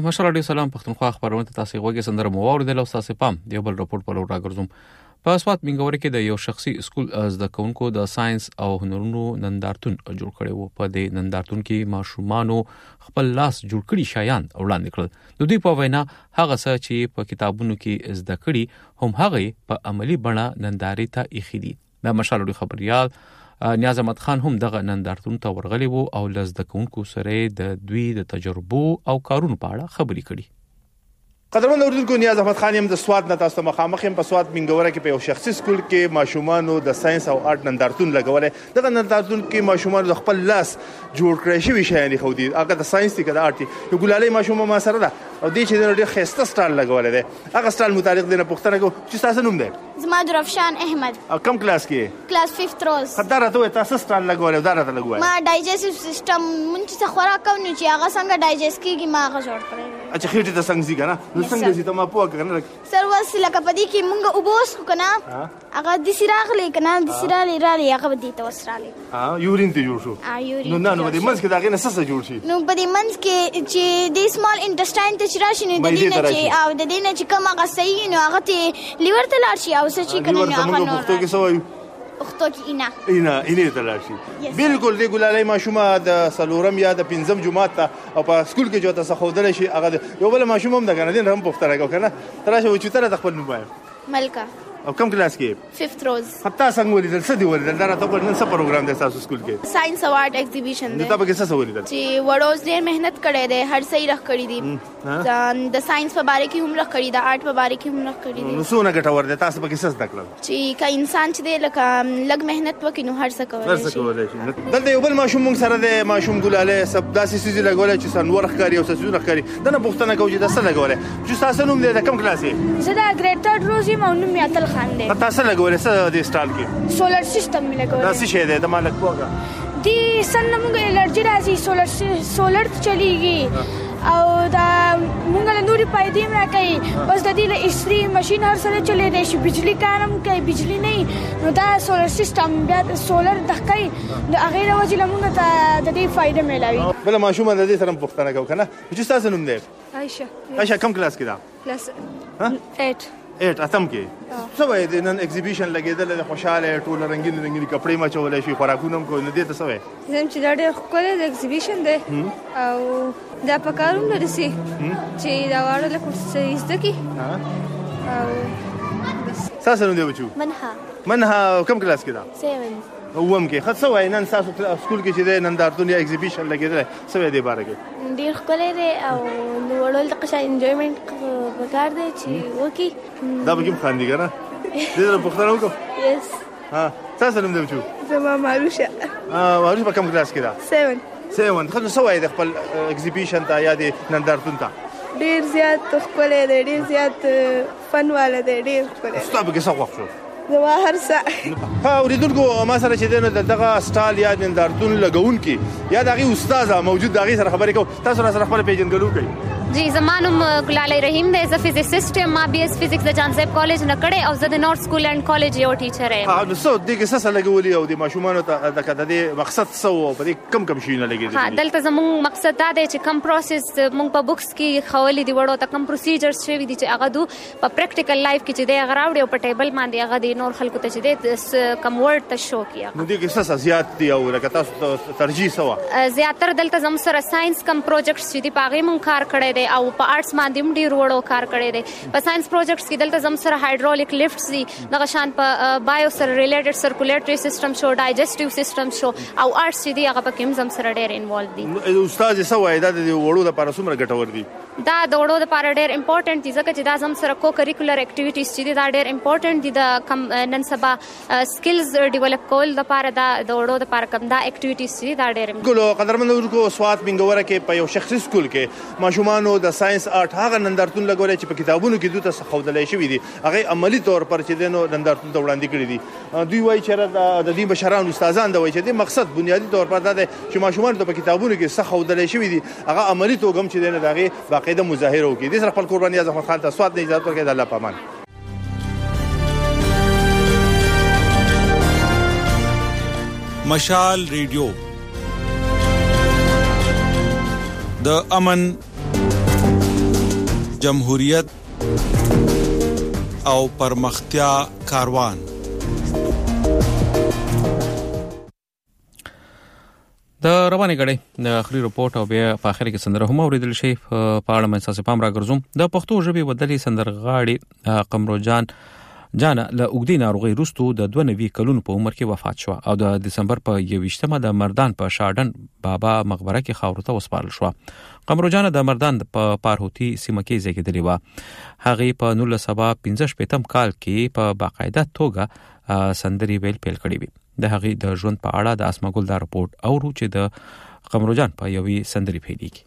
د مشال رادیو سلام پښتونخوا خبرونه تاسو غوږی سندره مو اوریدل او تاسو پام دی بل رپورت په لور راګرځم. په اسوات منګوري کې د یو شخصي سکول زده کوونکو د ساينس او هنرونو نندارتون جوړ کړي وو. په دې نندارتون کې ماشومانو خپل لاس جوړ کړي شایان وړاندې کړل. د دوی په وینا هغه څه چې په کتابونو کې زده کړي هم هغه په عملی بڼه ننداري ته ایښي دي. د مشال رادیو خبريال نیاز احمد خان هم دغه نندارتون ته ورغلی وو او لزده کوونکو سره د دوی د تجربو او کارونو په اړه خبرې کړي. قدرمن اوردونکو نیاز احمد خان يم د سواد نه تاسو مخامخ يم په سواد منګوره کې په یو شخصي سکول کې ماشومانو د ساينس او آرټ نندارتون لګولې. دغه نندارتون کې ماشومانو د خپل لاس جوړ کړی شوی شیان خو دي. هغه د ساينس دي کده آرټ یو ګلالي ماشومه ما سره ده او دې چې ډېر خسته سټایل لګولې ده. هغه سټایل متعلق دینه پوښتنه کو چې تاسو نوم ده؟ زما درفشان احمد. او کوم کلاس کې؟ کلاس فifth روز. خدای راته تاسو سټایل لګولې دا راته لګولې. ما ډایجستیو سیستم مونږ څه خوراک کوو چې هغه څنګه ډایجست کیږي ما هغه جوړ کړی. اچھا خېټه ته څنګه ځي کنه نو څنګه ځي ته ما پوهه کنه سر وس لکه پدې کې مونږ وبوس کو کنه هغه د سراغ لې کنه د سراغ لري هغه دې ته وسراله. ها یورین ته جوړ شو. ها یورین. نو نه نو دې منځ کې دا غي نه څه جوړ شي. نو پدې منځ کې چې د سمال انټسټاین ته چرشي نه د دې نه چې او د دې نه چې کوم هغه صحیح نو هغه ته لیور ته لاړ شي او څه چې کنه هغه نو پښتو کې سوای پښتو کې اینا اینا اینې ته لاړ شي. بالکل دې ګلالي ماشومه د سلورم یا د پنځم جماعت ته او په سکول کې جو ته خودل شي هغه یو بل ماشوم هم د کنه دین هم پښتو راګو کنه تراشه و چې تر خپل موبایل ملکه او کوم کلاس کې؟ فifth روز. حتی څنګه ولیدل څه دی ولیدل دا راته په نن څه پروګرام دی تاسو سکول کې؟ ساينس او آرټ ایگزیبیشن دی. دا به څه ولیدل؟ چې وړوز ډېر مهنت کړي دي هر څه رخ کړی دي. د ساينس په باره کې هم رخ کړی دا آرټ په باره کې هم رخ کړی دي. نو څونه ګټور دي تاسو به څه زده کړل؟ چې کا انسان چې دی لکه لګ مهنت وکړي نو هر څه کولای شي. هر څه کولای شي. دلته یو بل ماشوم موږ سره دی ماشوم ګلاله سب داسې سيزي لګولای چې سنور ښکاری او سيزونه ښکاری دا نه پوښتنه کوي چې دا څه لګولای. چې تاسو نوم دی د کوم کلاس یې؟ زه دا ګریډ تھرډ روز یم او نوم یې اتل خان دی. تاسو لګولای څه د سټال کې؟ سولر سیستم مې لګولای. دا څه شی دی د مالک پوګه؟ دی سن موږ الرجی راځي سولر سولر چلیږي او دا موږ له نوري پایدې مې راکې بس د دې له استری ماشين هر سره چلے دی شي بجلی کارم کوي بجلی نه نو دا سولر سیستم بیا سولر دقای د هغه وجه لمونږ ته د دې فائدہ ملوي. بل ماشومه د دې سره پوښتنه کوي کنه چې تاسو نوم دی؟ عائشہ. عائشہ کوم کلاس کې ده؟ کلاس eight. ایټ اتم کې. څه وایي د نن ایگزیبیشن لګیدل د خوشاله ټول رنگین رنگین کپڑے ما چولې شي خوراکونه کو نه دي ته څه وایي؟ زم چې دا ډېر ښکلی د ایگزیبیشن دی او دا په کارونه رسي چې دا واړه له کوم زده کی او بس. تاسو نوم دی بچو؟ منها. منها کوم کلاس کې ده؟ seven. ووم کې خاصه وای نن تاسو سکول کې چې د نندارتون یا ایگزیبیشن لګیدل څه وای دی باره کې؟ ډیر ښکلی دی او نو وړول د قشا انجوایمنت وکړ دی چې وکی دا به کوم خاندي کنه دې له پښتنو کو یس. ها تاسو نوم دی بچو؟ زما ماروشه. ها ماروشه په کوم کلاس کې ده؟ seven. seven خو څه وای د خپل ایگزیبیشن ته یا د نندارتون ته؟ ډیر زیات ښکلی دی ډیر زیات فن والا دی ډیر ښکلی. ستاسو به څه خوښ شو؟ زما هر څه. ها اوریدونکو ما سره چې دنه دغه سټال یا نندارتون لګون کی یا دغه استاد موجود دغه سره خبرې کو تاسو سره خپل پیژنګلو کوي. جی زمانم ګلالي رحیم د از فزیسست ما بي اس فزکس د جانزیب کالج نه کړه او زه د نورث سکول اند کالج یو ټیچر یم. ها نو څه دغه څه لګولي او د ماشومانو ته د کده د مقصد څه وو په دې کم کم شي نه لګیږي. ها دلته زموږ مقصد دا دی چې کم پروسس موږ په بوکس کې خولې دی وړو ته کم پروسیجرز شوی دي چې هغه دو په پریکټیکل لایف کې چې دی غراوړي او په ټیبل باندې هغه د نور خلکو ته چې دی کم ورډ ته شو کیه. نو دغه څه زیات دی او لکه تاسو ترجیح سوا زیاتره دلته زم سره ساينس کم پروجیکټس چې دی پاغه مون کار کړی دی او په آرټس باندې ډیر وړو کار کړی دی. په ساينس پروجیکټس کې دلته زم سره هایدرولیک لفټس دي دغه شان په بایو سره ریلیټډ سرکولیټری سیستم شو ډایجسټیو سیستم شو او آرټس چې دی هغه په کوم زم سره ډیر انوالو دي. استاد یې سوای دا د وړو د لپاره څومره ګټور دي؟ دا د وړو د لپاره ډیر امپورټنت دي ځکه چې دا زم سره کو کریکولر اکټیویټیز چې دي دا ډیر امپورټنت دي د نن سبا سکلز ډیولپ کول د لپاره دا د وړو د لپاره کوم دا اکټیویټیز چې دا ډیر ګلو قدرمن ورکو سوات منګوره کې په یو شخصي سکول کې ماشومانو د ساينس آرټ هغه نندارتون لګولای چې په کتابونو کې دوی ته خودلای شوی دي هغه عملی تور پر چې دنو نندارتون ته وړاندې کړی دي. دوی وایي چې د دې بشران استادان د وایي چې د مقصد بنیادی تور پر دا دی چې ماشومان ته په کتابونو کې څه خودلای شوی دي هغه عملی توګم چې دنه دغه باقاعده مظاهره وکړي. د سره خپل قرباني اعظم خان ته سواد نه اجازه ورکړي د الله پامان. مشال ریډیو د امن جمهوریت او پرمختیا کاروان. د رواني غړي د اخري رپورت او بیا په اخر کې سندره هم اوریدل شي. په اړه مې تاسو پام راګرځوم. د پښتو ژبې ودلې سندرغاړي قمروجان جانا له اوګدي ناروغي وروسته د دوه نوي کلونو په عمر کې وفات شو او د دسمبر په یوویشتمه د مردان په شاډن بابا مقبره کې خاورو ته وسپارل شو. قمروجان د مردان په پارهوتی سیمه کې زیږیدلی و. هغه په نولس سوه پنځه شپږم کال کې په باقاعده توګه سندري ویل پیل کړی وي. د هغه د ژوند په اړه د اسماګل دا رپورت اورو چې د قمروجان په یوې سندري پیلېږي.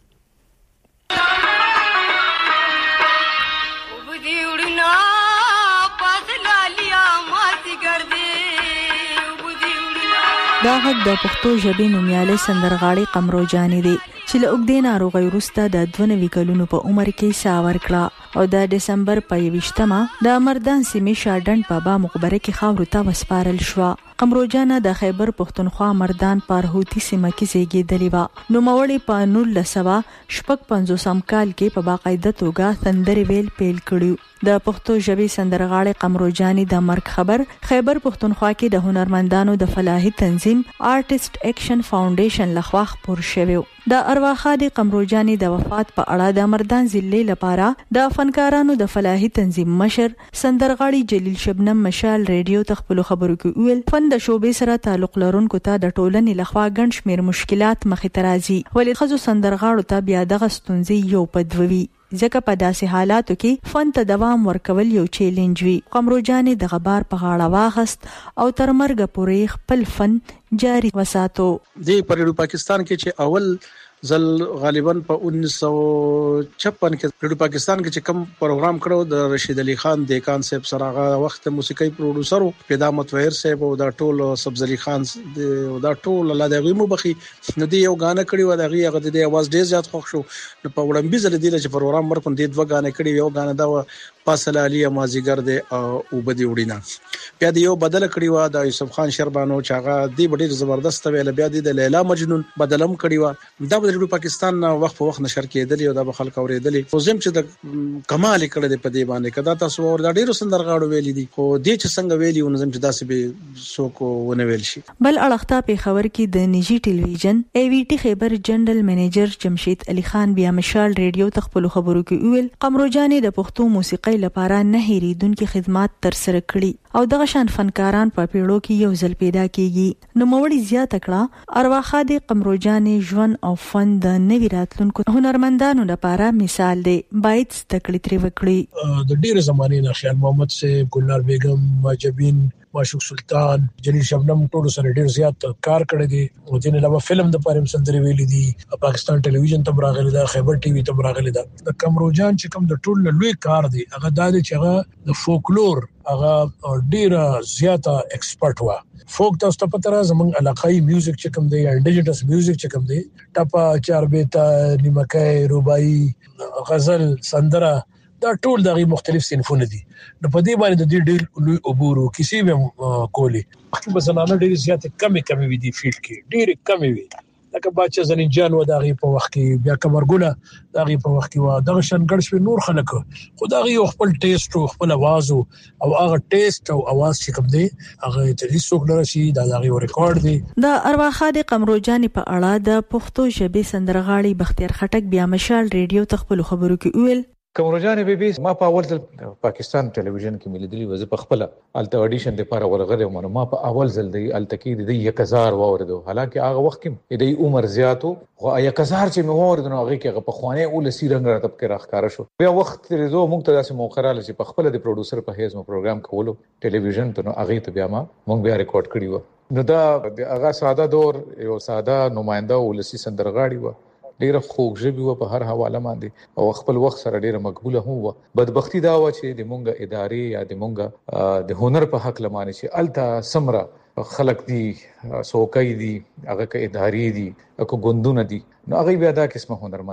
دا غږ د پښتو ژبې نومیالي سندرغاړي قمروجان دی چې له اوږدې ناروغۍ وروسته د دوه نوي کلونو په عمر کې ساه ورکړه او د دسمبر په یوویشتمه د مردان سیمې شاډن بابا مقبره کې خاورو ته وسپارل شو. قمروجان د خیبر پښتونخوا مردان پارهوتی سیمه کې زیږیدلی و. نوموړی په نولس سوه شپږ پنځوسم کال کې په باقاعده توګه سندري ویل پیل کړی. د پښتو ژبې سندرغاړي قمروجان د مرګ خبر خیبر پښتونخوا کې د هنرمندانو د فلاحي تنظیم آرټیست اکشن فاونډیشن لخوا خپور شوی. د ارواخادي قمروجان د وفات په اړه د مردان ضلع لپاره د فنکارانو د فلاحي تنظیم مشر سندرغاړي جلیل شبنم مشال ریډیو ته خپل خبرو کې ویل فن د شوبې سره تعلق لرونکو ته د ټولنې لخوا ګڼ شمېر مشکلات مخې ته راځي ولې خزو سندرغاړو ته بیا دغه ستونزې یو په دوي ځکه په داسې حالاتو کې فن ته دوام ورکول یو چیلنج وي. قمروجان د غبار په غاړه واغست او تر مرګ پورې خپل فن جاری وساتو. د پریډو پاکستان کې چې اول زل غالبا په انیس سو چھپن کې پریډو پاکستان کې چې کوم پروګرام کړو د رشید علي خان دیکان صاحب سره هغه وخت موسیقي پروډوسر پیدا متوهر صاحب او دا ټول سبز علي خان دا ټول الله دې مو بخي نو دی یو غانه کړی و دغه هغه د اواز ډیر زیات خوښ شو. نو په وړاندې زل دی چې پروګرام ورکون دی دوه غانه کړی یو غانه دا پاسل علي مازیګر دی او بدی وډینا بیا دی یو بدل کړی و د یوسف خان شربانو چې هغه دی ډیر زبردست ویل بیا دی د لیلا مجنون بدلم کړی و. دا د پاکستان وخت په وخت نشر کېدلی او د خلک اوریدلی خو زم چې د کمال کړه د پدی باندې کدا تاسو ور د ډیرو سندرغاړو ویلي دي خو دې چې څنګه ویلي او نظم چې داسې به سوکو ونه ویل شي. بل اړخته په خبر کې د نجی ټلویزیون ای وی ټی خیبر جنرال منیجر جمشید علي خان بیا مشال ریډیو ته خپل خبرو کې ویل قمروجان د پښتو موسیقۍ لپاره نه هېریدونکو خدمات تر سره کړي او دغه شان فنکاران په پیړو کې یو ځل پیدا کیږي. نو موړي زیاته کړه ارواخادي قمروجان ژوند او فن د نوی راتلونکو هنرمندانو لپاره مثال دی باید ستکړی تری وکړي. د ډیره زمانې نه خیال محمد سے ګلنار بیگم ماجبین معشوق سلطان جلیل شبنم ټول سره ډیر زیات کار کړی دی او دین علاوه فلم د پاره سندري ویلي دي پاکستان ټلویزیون ته راغلی دا خیبر ټي وي ته راغلی دا د قمروجان چې کوم د ټول لوی کار دی هغه د چې هغه د فولکلور هغه ډیره زیاته ایکسپرت و. فوک تاسو ته پته را زمونږ علاقائی میوزیک چې کوم دی انډیجنس میوزیک چې کوم دی ټپا چاربیتا نیمکای رباعي غزل سندره دا ټول دغه مختلف صنفونه دي. نو په دې باندې د دې ډېر لوی عبور کسی به کولی خو به زنانه ډېر زیات کمی کمی وي دي فیلډ کې ډېر کمی وي لکه باچا زنجان و دغه په وخت کې بیا کمرګونه دغه په وخت کې و دغه شنګړ شوی نور خلک خو دغه خپل ټیسټ او خپل आवाज او هغه ټیسټ او आवाज چې کوم دی هغه ته هیڅوک نه راشي دا دغه ریکارډ دی. د ارواخادي قمروجان په اړه د پښتو ژبې سندرغاړي بختیار خټک بیا مشال ریډیو ته خپل خبرو کې ویل قمروجان بیبي ما په اول ځل پاکستان ټلویزیون کې ملیدلی وځ په خپل الته اډیشن لپاره ورغله مونږ ما په اول ځل دی الته کې د یک هزار ووردو حالکه هغه وخت کې د عمر زیاتو خو یک هزار چې مې ووردو هغه کې په خوانه اول سی رنگ راتب کې راخاره شو. بیا وخت لري زه مونږ ته داسې موقع رااله چې په خپل د پروډوسر په هیڅ مو پروګرام کولو ټلویزیون ته هغه ته بیا ما مونږ بیا ریکارډ کړی و. نو دا هغه ساده دور یو ساده نماینده ولسی سندرغاړي و ډیره خوږ ژبه و په هر حواله باندې او خپل وخت سره ډیره مقبوله هو. بدبختی دا و چې د مونږه ادارې یا د مونږه د هنر په حق لمانه چې الته سمره خلق دي سوکای دي هغه کې ادارې دي او ګوندونه دي نو هغه بیا دا قسمه هنرمندان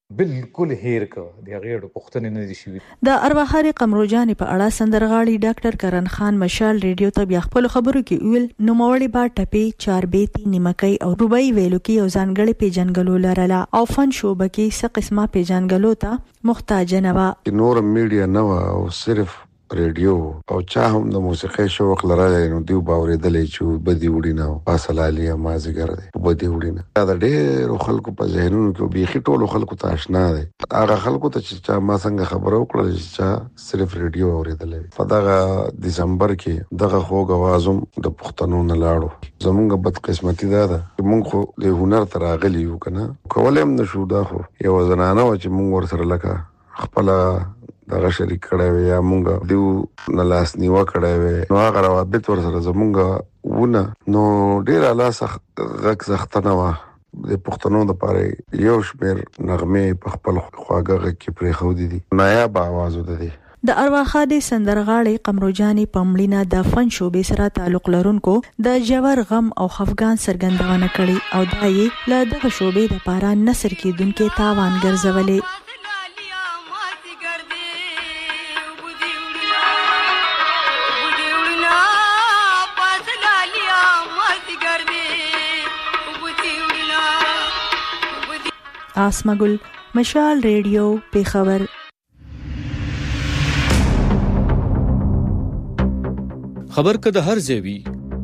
بالکل هیر کو د غیړو پښتنې نه دي شوی. د ارواحاري قمروجان په اړه سندرغاړي ډاکټر کرن خان مشال ریډیو ته بیا خپل خبرو کې ویل نو موري با ټپي چاربېتی نیمکۍ او روبای ویلو کې یو ځانګړي پیژنګلو لرله او فن شوبه کې څه قسمه پیژنګلو ته محتاج نه و. نور میډیا نه او صرف ریډیو او چا هم د موسیقي شوق لرله نو دیو باورېدلې چې بدی وړي نه فاصله ما زګر دی بدی وړي نه دا ډېر خلکو په ذهنونو کې بيخي ټولو خلکو ته آشنا دی. هغه خلکو ته چې ما څنګه خبرو کړل چې صرف ریډیو اورېدلې په دغه دسمبر کې دغه خوږ आवाजوم د پښتنو نه لاړو. زمونږ بد قسمتي ده ده مونږ خو د هنر تر اغلی یو کنه کولم نشو دا خو یو زنانه و چې مونږ ور سره لکه خپل دغه شریک کړی وي یا مونږ دیو نه لاس نیوه کړی وي نو هغه روابط ور سره زمونږ ونه نو ډېر اعلی سخت غږ سختنه وه د پښتنو دپاره یو شمېر نغمې په خپل خواږه غږ کې پرېښودې دي نایابه اوازو ده دي. د ارواخادي سندرغاړي قمروجاني پمړینا د فن شوبې سره تعلق لرونکو د جوور غم او خفګان سرګندونه کړي او دا یې له دغه شوبې لپاره نثر کېدونکې تاوان ګرځولې. آسمګل مشال ریډیو پیښور. خبر که د هر ځای وي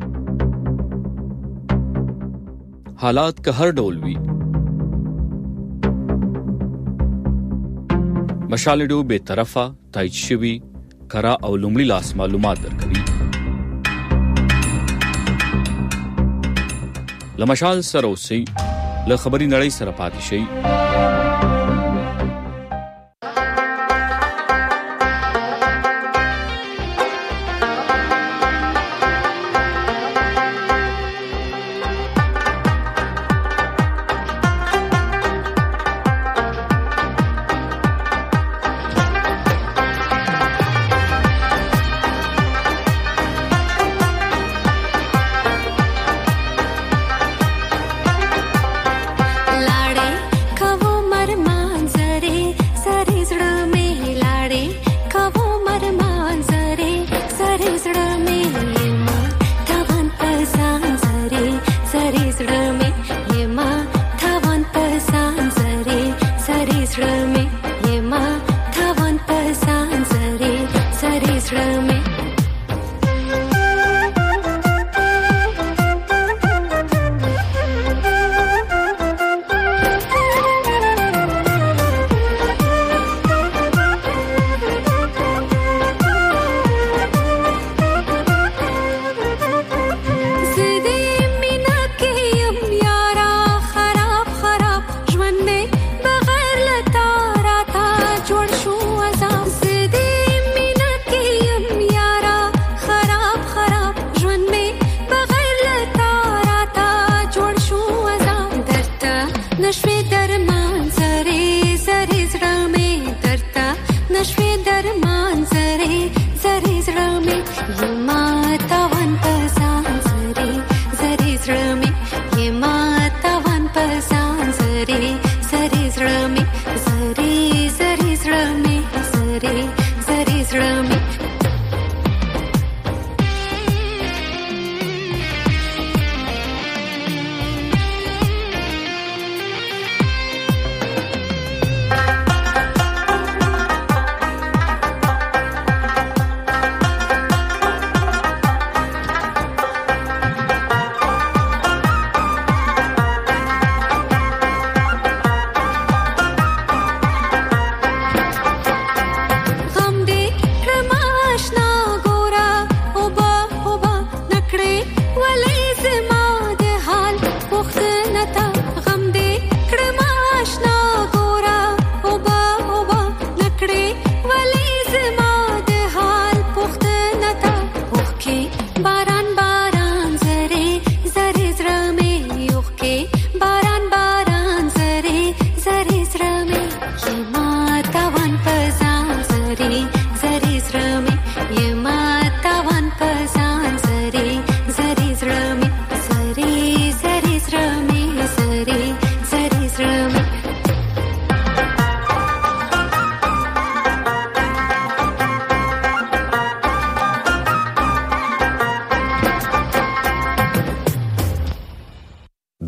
حالات که هر ډول وي مشال ریډیو به طرفه تایید شوی کرا او لومړی لاس معلومات درکوي. لمشال سره اوسئ له خبري نړۍ سره پاتې شي. लाड़े कवो मरमा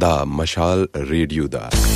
دا مشال ریډیو دا